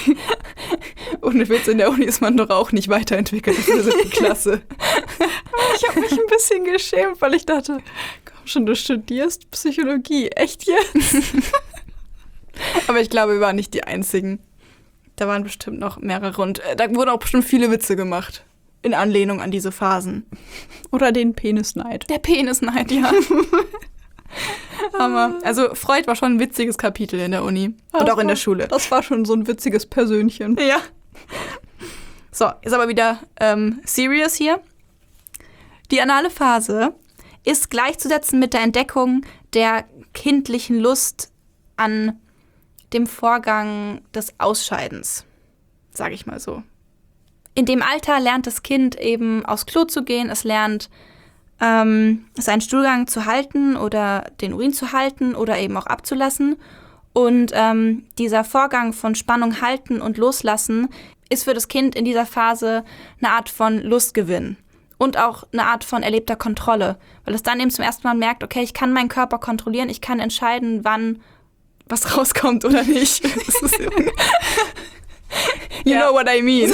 Ohne Witz, in der Uni ist man doch auch nicht weiterentwickelt in der siebten Klasse. Ich habe mich ein bisschen geschämt, weil ich dachte, komm schon, du studierst Psychologie. Echt jetzt? Aber ich glaube, wir waren nicht die Einzigen. Da waren bestimmt noch mehrere und äh, da wurden auch bestimmt viele Witze gemacht. In Anlehnung an diese Phasen. Oder den Penisneid. Der Penisneid, ja. Hammer. Also Freud war schon ein witziges Kapitel in der Uni. Und auch in der Schule. Das war schon so ein witziges Persönchen. Ja. So, ist aber wieder ähm, serious hier. Die anale Phase ist gleichzusetzen mit der Entdeckung der kindlichen Lust an dem Vorgang des Ausscheidens, sage ich mal so. In dem Alter lernt das Kind eben aufs Klo zu gehen, es lernt ähm, seinen Stuhlgang zu halten oder den Urin zu halten oder eben auch abzulassen. Und ähm, dieser Vorgang von Spannung halten und loslassen ist für das Kind in dieser Phase eine Art von Lustgewinn und auch eine Art von erlebter Kontrolle, weil es dann eben zum ersten Mal merkt, okay, ich kann meinen Körper kontrollieren, ich kann entscheiden, wann was rauskommt oder nicht. Das ist you Ja. know what I mean.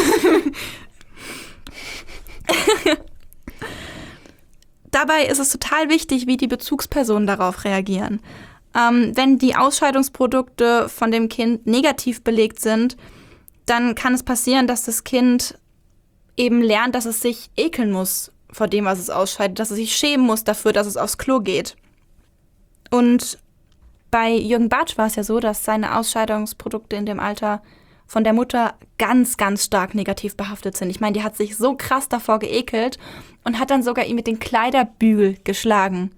Dabei ist es total wichtig, wie die Bezugspersonen darauf reagieren. Ähm, wenn die Ausscheidungsprodukte von dem Kind negativ belegt sind, dann kann es passieren, dass das Kind eben lernt, dass es sich ekeln muss vor dem, was es ausscheidet, dass es sich schämen muss dafür, dass es aufs Klo geht. Und bei Jürgen Bartsch war es ja so, dass seine Ausscheidungsprodukte in dem Alter von der Mutter ganz, ganz stark negativ behaftet sind. Ich meine, die hat sich so krass davor geekelt und hat dann sogar ihn mit dem Kleiderbügel geschlagen.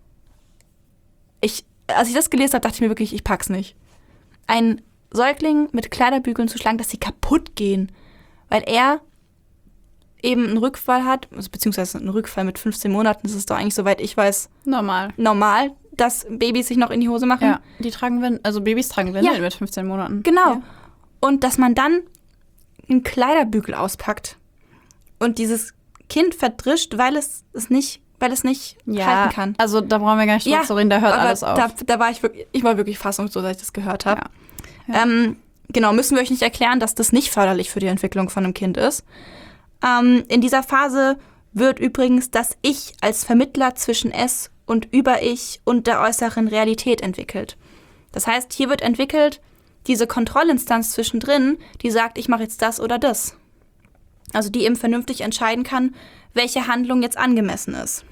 Ich, als ich das gelesen habe, dachte ich mir wirklich, ich pack's nicht. Ein Säugling mit Kleiderbügeln zu schlagen, dass sie kaputt gehen, weil er eben einen Rückfall hat, also beziehungsweise einen Rückfall mit fünfzehn Monaten, das ist doch eigentlich, soweit ich weiß, Normal. normal, dass Babys sich noch in die Hose machen. Ja, die tragen Windeln, also Babys tragen Windeln Ja. mit fünfzehn Monaten. Genau. Ja. Und dass man dann einen Kleiderbügel auspackt und dieses Kind verdrischt, weil es es nicht, weil es nicht Ja, halten kann. also da brauchen wir gar nicht drüber zu reden, da hört aber alles auf. Da, da war ich wirklich, ich war wirklich fassungslos, als ich das gehört habe. Ja. Ja. Ähm, genau, müssen wir euch nicht erklären, dass das nicht förderlich für die Entwicklung von einem Kind ist. Ähm, in dieser Phase wird übrigens das Ich als Vermittler zwischen es und Über-Ich und der äußeren Realität entwickelt. Das heißt, hier wird entwickelt diese Kontrollinstanz zwischendrin, die sagt, ich mache jetzt das oder das. Also die eben vernünftig entscheiden kann, welche Handlung jetzt angemessen ist.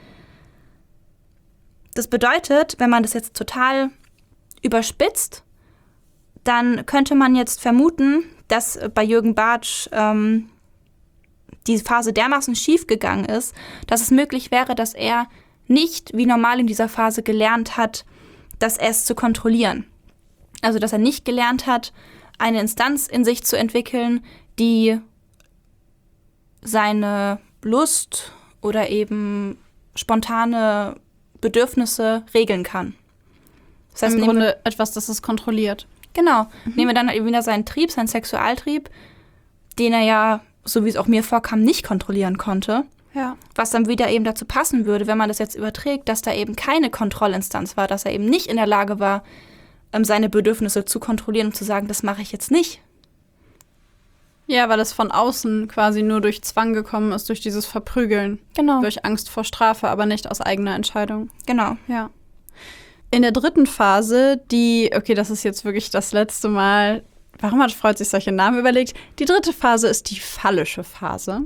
Das bedeutet, wenn man das jetzt total überspitzt, dann könnte man jetzt vermuten, dass bei Jürgen Bartsch ähm, die Phase dermaßen schief gegangen ist, dass es möglich wäre, dass er nicht wie normal in dieser Phase gelernt hat, das Es zu kontrollieren. Also dass er nicht gelernt hat, eine Instanz in sich zu entwickeln, die seine Lust oder eben spontane Bedürfnisse regeln kann. Das heißt, Im nehmen wir- Grunde etwas, das es kontrolliert. Genau. Nehmen wir dann eben wieder seinen Trieb, seinen Sexualtrieb, den er ja, so wie es auch mir vorkam, nicht kontrollieren konnte. Ja. Was dann wieder eben dazu passen würde, wenn man das jetzt überträgt, dass da eben keine Kontrollinstanz war, dass er eben nicht in der Lage war, ähm, seine Bedürfnisse zu kontrollieren und zu sagen, das mache ich jetzt nicht. Ja, weil es von außen quasi nur durch Zwang gekommen ist, durch dieses Verprügeln. Genau. Durch Angst vor Strafe, aber nicht aus eigener Entscheidung. Genau. Ja. In der dritten Phase, die, okay, das ist jetzt wirklich das letzte Mal, warum hat Freud sich solche Namen überlegt? Die dritte Phase ist die phallische Phase.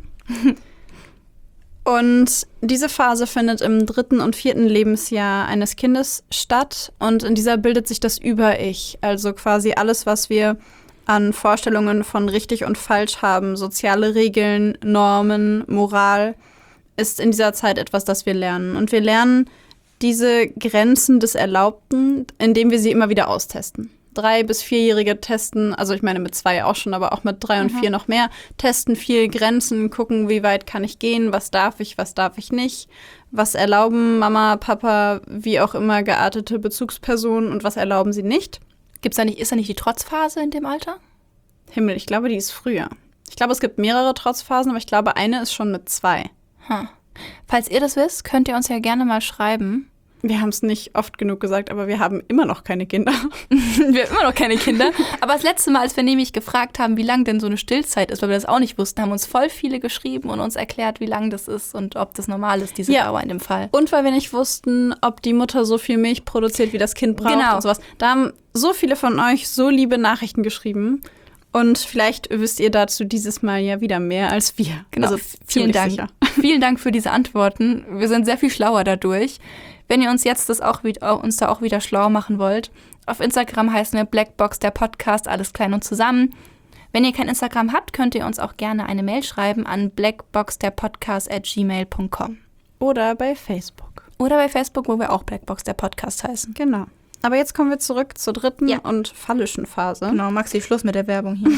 Und diese Phase findet im dritten und vierten Lebensjahr eines Kindes statt. Und in dieser bildet sich das Über-Ich, also quasi alles, was wir an Vorstellungen von richtig und falsch haben, soziale Regeln, Normen, Moral, ist in dieser Zeit etwas, das wir lernen. Und wir lernen diese Grenzen des Erlaubten, indem wir sie immer wieder austesten. Drei- bis vierjährige testen, also ich meine mit zwei auch schon, aber auch mit drei und Mhm. vier noch mehr, testen viel Grenzen, gucken, wie weit kann ich gehen, was darf ich, was darf ich nicht, was erlauben Mama, Papa, wie auch immer geartete Bezugspersonen und was erlauben sie nicht. Gibt's da nicht, ist da nicht die Trotzphase in dem Alter? Himmel, ich glaube, die ist früher. Ich glaube, es gibt mehrere Trotzphasen, aber ich glaube, eine ist schon mit zwei. Hm. Falls ihr das wisst, könnt ihr uns ja gerne mal schreiben. Wir haben es nicht oft genug gesagt, aber wir haben immer noch keine Kinder. Wir haben immer noch keine Kinder. Aber das letzte Mal, als wir nämlich gefragt haben, wie lang denn so eine Stillzeit ist, weil wir das auch nicht wussten, haben uns voll viele geschrieben und uns erklärt, wie lang das ist und ob das normal ist, diese Ja. Dauer in dem Fall. Und weil wir nicht wussten, ob die Mutter so viel Milch produziert, wie das Kind braucht Genau. und sowas. Da haben so viele von euch so liebe Nachrichten geschrieben. Und vielleicht wisst ihr dazu dieses Mal ja wieder mehr als wir. Genau, Also vielen ziemlich Dank. sicher. Vielen Dank für diese Antworten. Wir sind sehr viel schlauer dadurch. Wenn ihr uns jetzt das auch wieder, uns da auch wieder schlau machen wollt, auf Instagram heißen wir Blackbox der Podcast, alles klein und zusammen. Wenn ihr kein Instagram habt, könnt ihr uns auch gerne eine Mail schreiben an blackboxderpodcast at gmail punkt com. Oder bei Facebook. Oder bei Facebook, wo wir auch Blackbox der Podcast heißen. Genau. Aber jetzt kommen wir zurück zur dritten Ja. und phallischen Phase. Genau, Maxi, Schluss mit der Werbung hier.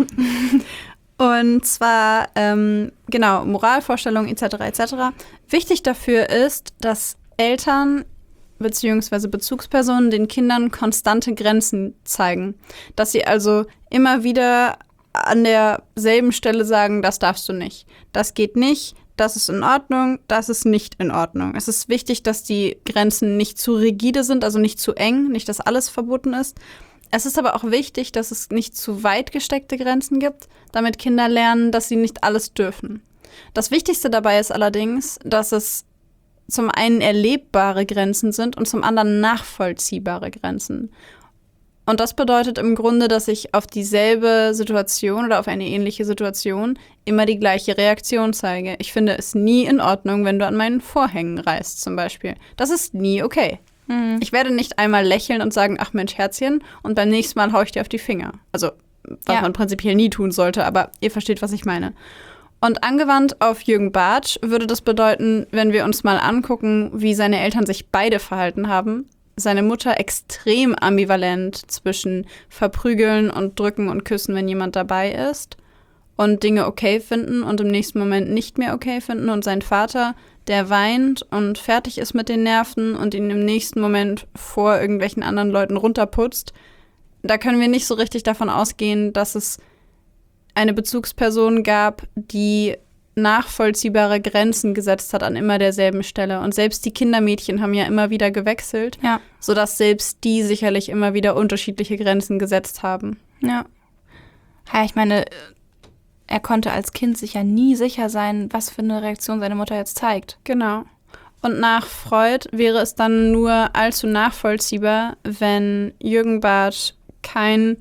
Und zwar, ähm, genau, Moralvorstellungen et cetera et cetera. Wichtig dafür ist, dass Eltern bzw. Bezugspersonen den Kindern konstante Grenzen zeigen. Dass sie also immer wieder an derselben Stelle sagen, das darfst du nicht. Das geht nicht, das ist in Ordnung, das ist nicht in Ordnung. Es ist wichtig, dass die Grenzen nicht zu rigide sind, also nicht zu eng, nicht, dass alles verboten ist. Es ist aber auch wichtig, dass es nicht zu weit gesteckte Grenzen gibt, damit Kinder lernen, dass sie nicht alles dürfen. Das Wichtigste dabei ist allerdings, dass es zum einen erlebbare Grenzen sind und zum anderen nachvollziehbare Grenzen. Und das bedeutet im Grunde, dass ich auf dieselbe Situation oder auf eine ähnliche Situation immer die gleiche Reaktion zeige. Ich finde es nie in Ordnung, wenn du an meinen Vorhängen reißt zum Beispiel. Das ist nie okay. Mhm. Ich werde nicht einmal lächeln und sagen, ach Mensch, Herzchen, und beim nächsten Mal hau ich dir auf die Finger. Also, was Ja. man prinzipiell nie tun sollte, aber ihr versteht, was ich meine. Und angewandt auf Jürgen Bartsch würde das bedeuten, wenn wir uns mal angucken, wie seine Eltern sich beide verhalten haben. Seine Mutter extrem ambivalent zwischen Verprügeln und Drücken und Küssen, wenn jemand dabei ist, und Dinge okay finden und im nächsten Moment nicht mehr okay finden. Und sein Vater, der weint und fertig ist mit den Nerven und ihn im nächsten Moment vor irgendwelchen anderen Leuten runterputzt. Da können wir nicht so richtig davon ausgehen, dass es eine Bezugsperson gab, die nachvollziehbare Grenzen gesetzt hat an immer derselben Stelle. Und selbst die Kindermädchen haben ja immer wieder gewechselt, Ja. sodass selbst die sicherlich immer wieder unterschiedliche Grenzen gesetzt haben. Ja. Ja, ich meine, er konnte als Kind sich ja nie sicher sein, was für eine Reaktion seine Mutter jetzt zeigt. Genau. Und nach Freud wäre es dann nur allzu nachvollziehbar, wenn Jürgen Bartsch kein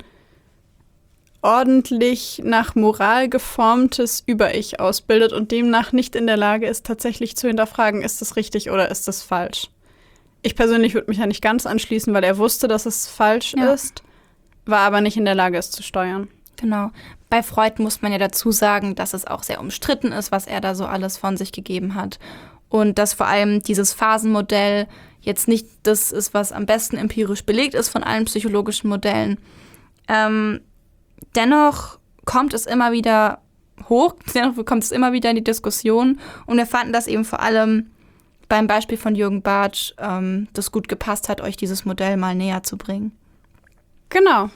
ordentlich nach Moral geformtes Über-Ich ausbildet und demnach nicht in der Lage ist, tatsächlich zu hinterfragen, ist das richtig oder ist das falsch. Ich persönlich würde mich ja nicht ganz anschließen, weil er wusste, dass es falsch Ja. ist, war aber nicht in der Lage, es zu steuern. Genau. Bei Freud muss man ja dazu sagen, dass es auch sehr umstritten ist, was er da so alles von sich gegeben hat. Und dass vor allem dieses Phasenmodell jetzt nicht das ist, was am besten empirisch belegt ist von allen psychologischen Modellen. Ähm, dennoch kommt es immer wieder hoch, dennoch kommt es immer wieder in die Diskussion. Und wir fanden, dass eben vor allem beim Beispiel von Jürgen Bartsch ähm, das gut gepasst hat, euch dieses Modell mal näher zu bringen. Genau.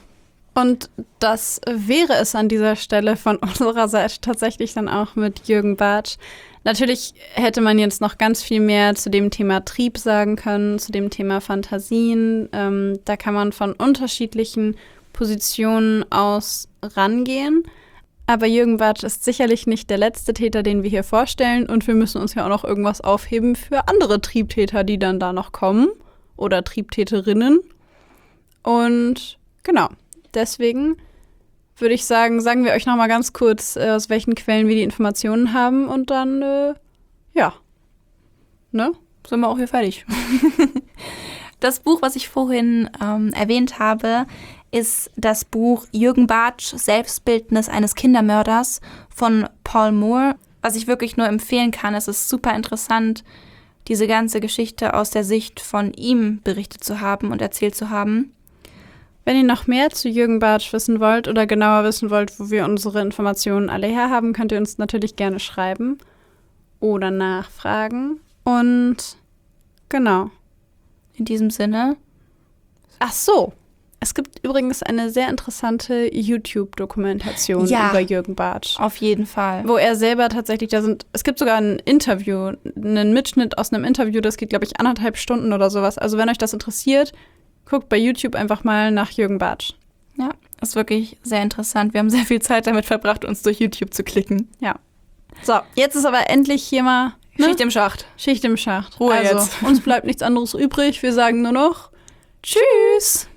Und das wäre es an dieser Stelle von unserer Seite tatsächlich dann auch mit Jürgen Bartsch. Natürlich hätte man jetzt noch ganz viel mehr zu dem Thema Trieb sagen können, zu dem Thema Fantasien. Ähm, da kann man von unterschiedlichen Positionen aus rangehen. Aber Jürgen Bartsch ist sicherlich nicht der letzte Täter, den wir hier vorstellen. Und wir müssen uns ja auch noch irgendwas aufheben für andere Triebtäter, die dann da noch kommen. Oder Triebtäterinnen. Und genau. Deswegen würde ich sagen, sagen wir euch noch mal ganz kurz, äh, aus welchen Quellen wir die Informationen haben und dann, äh, ja, ne, sind wir auch hier fertig. Das Buch, was ich vorhin ähm, erwähnt habe, ist das Buch Jürgen Bartsch, Selbstbildnis eines Kindermörders von Paul Moore, was ich wirklich nur empfehlen kann. Es ist super interessant, diese ganze Geschichte aus der Sicht von ihm berichtet zu haben und erzählt zu haben. Wenn ihr noch mehr zu Jürgen Bartsch wissen wollt oder genauer wissen wollt, wo wir unsere Informationen alle herhaben, könnt ihr uns natürlich gerne schreiben oder nachfragen. Und genau. In diesem Sinne. Ach so. Es gibt übrigens eine sehr interessante YouTube-Dokumentation ja, über Jürgen Bartsch. Auf jeden Fall. Wo er selber tatsächlich, da sind, es gibt sogar ein Interview, einen Mitschnitt aus einem Interview, das geht, glaube ich, anderthalb Stunden oder sowas. Also wenn euch das interessiert, guckt bei YouTube einfach mal nach Jürgen Bartsch. Ja, ist wirklich sehr interessant. Wir haben sehr viel Zeit damit verbracht, uns durch YouTube zu klicken. Ja. So, jetzt ist aber endlich hier mal ne? Schicht im Schacht. Schicht im Schacht. Ruhe also, jetzt. Uns bleibt nichts anderes übrig. Wir sagen nur noch Tschüss.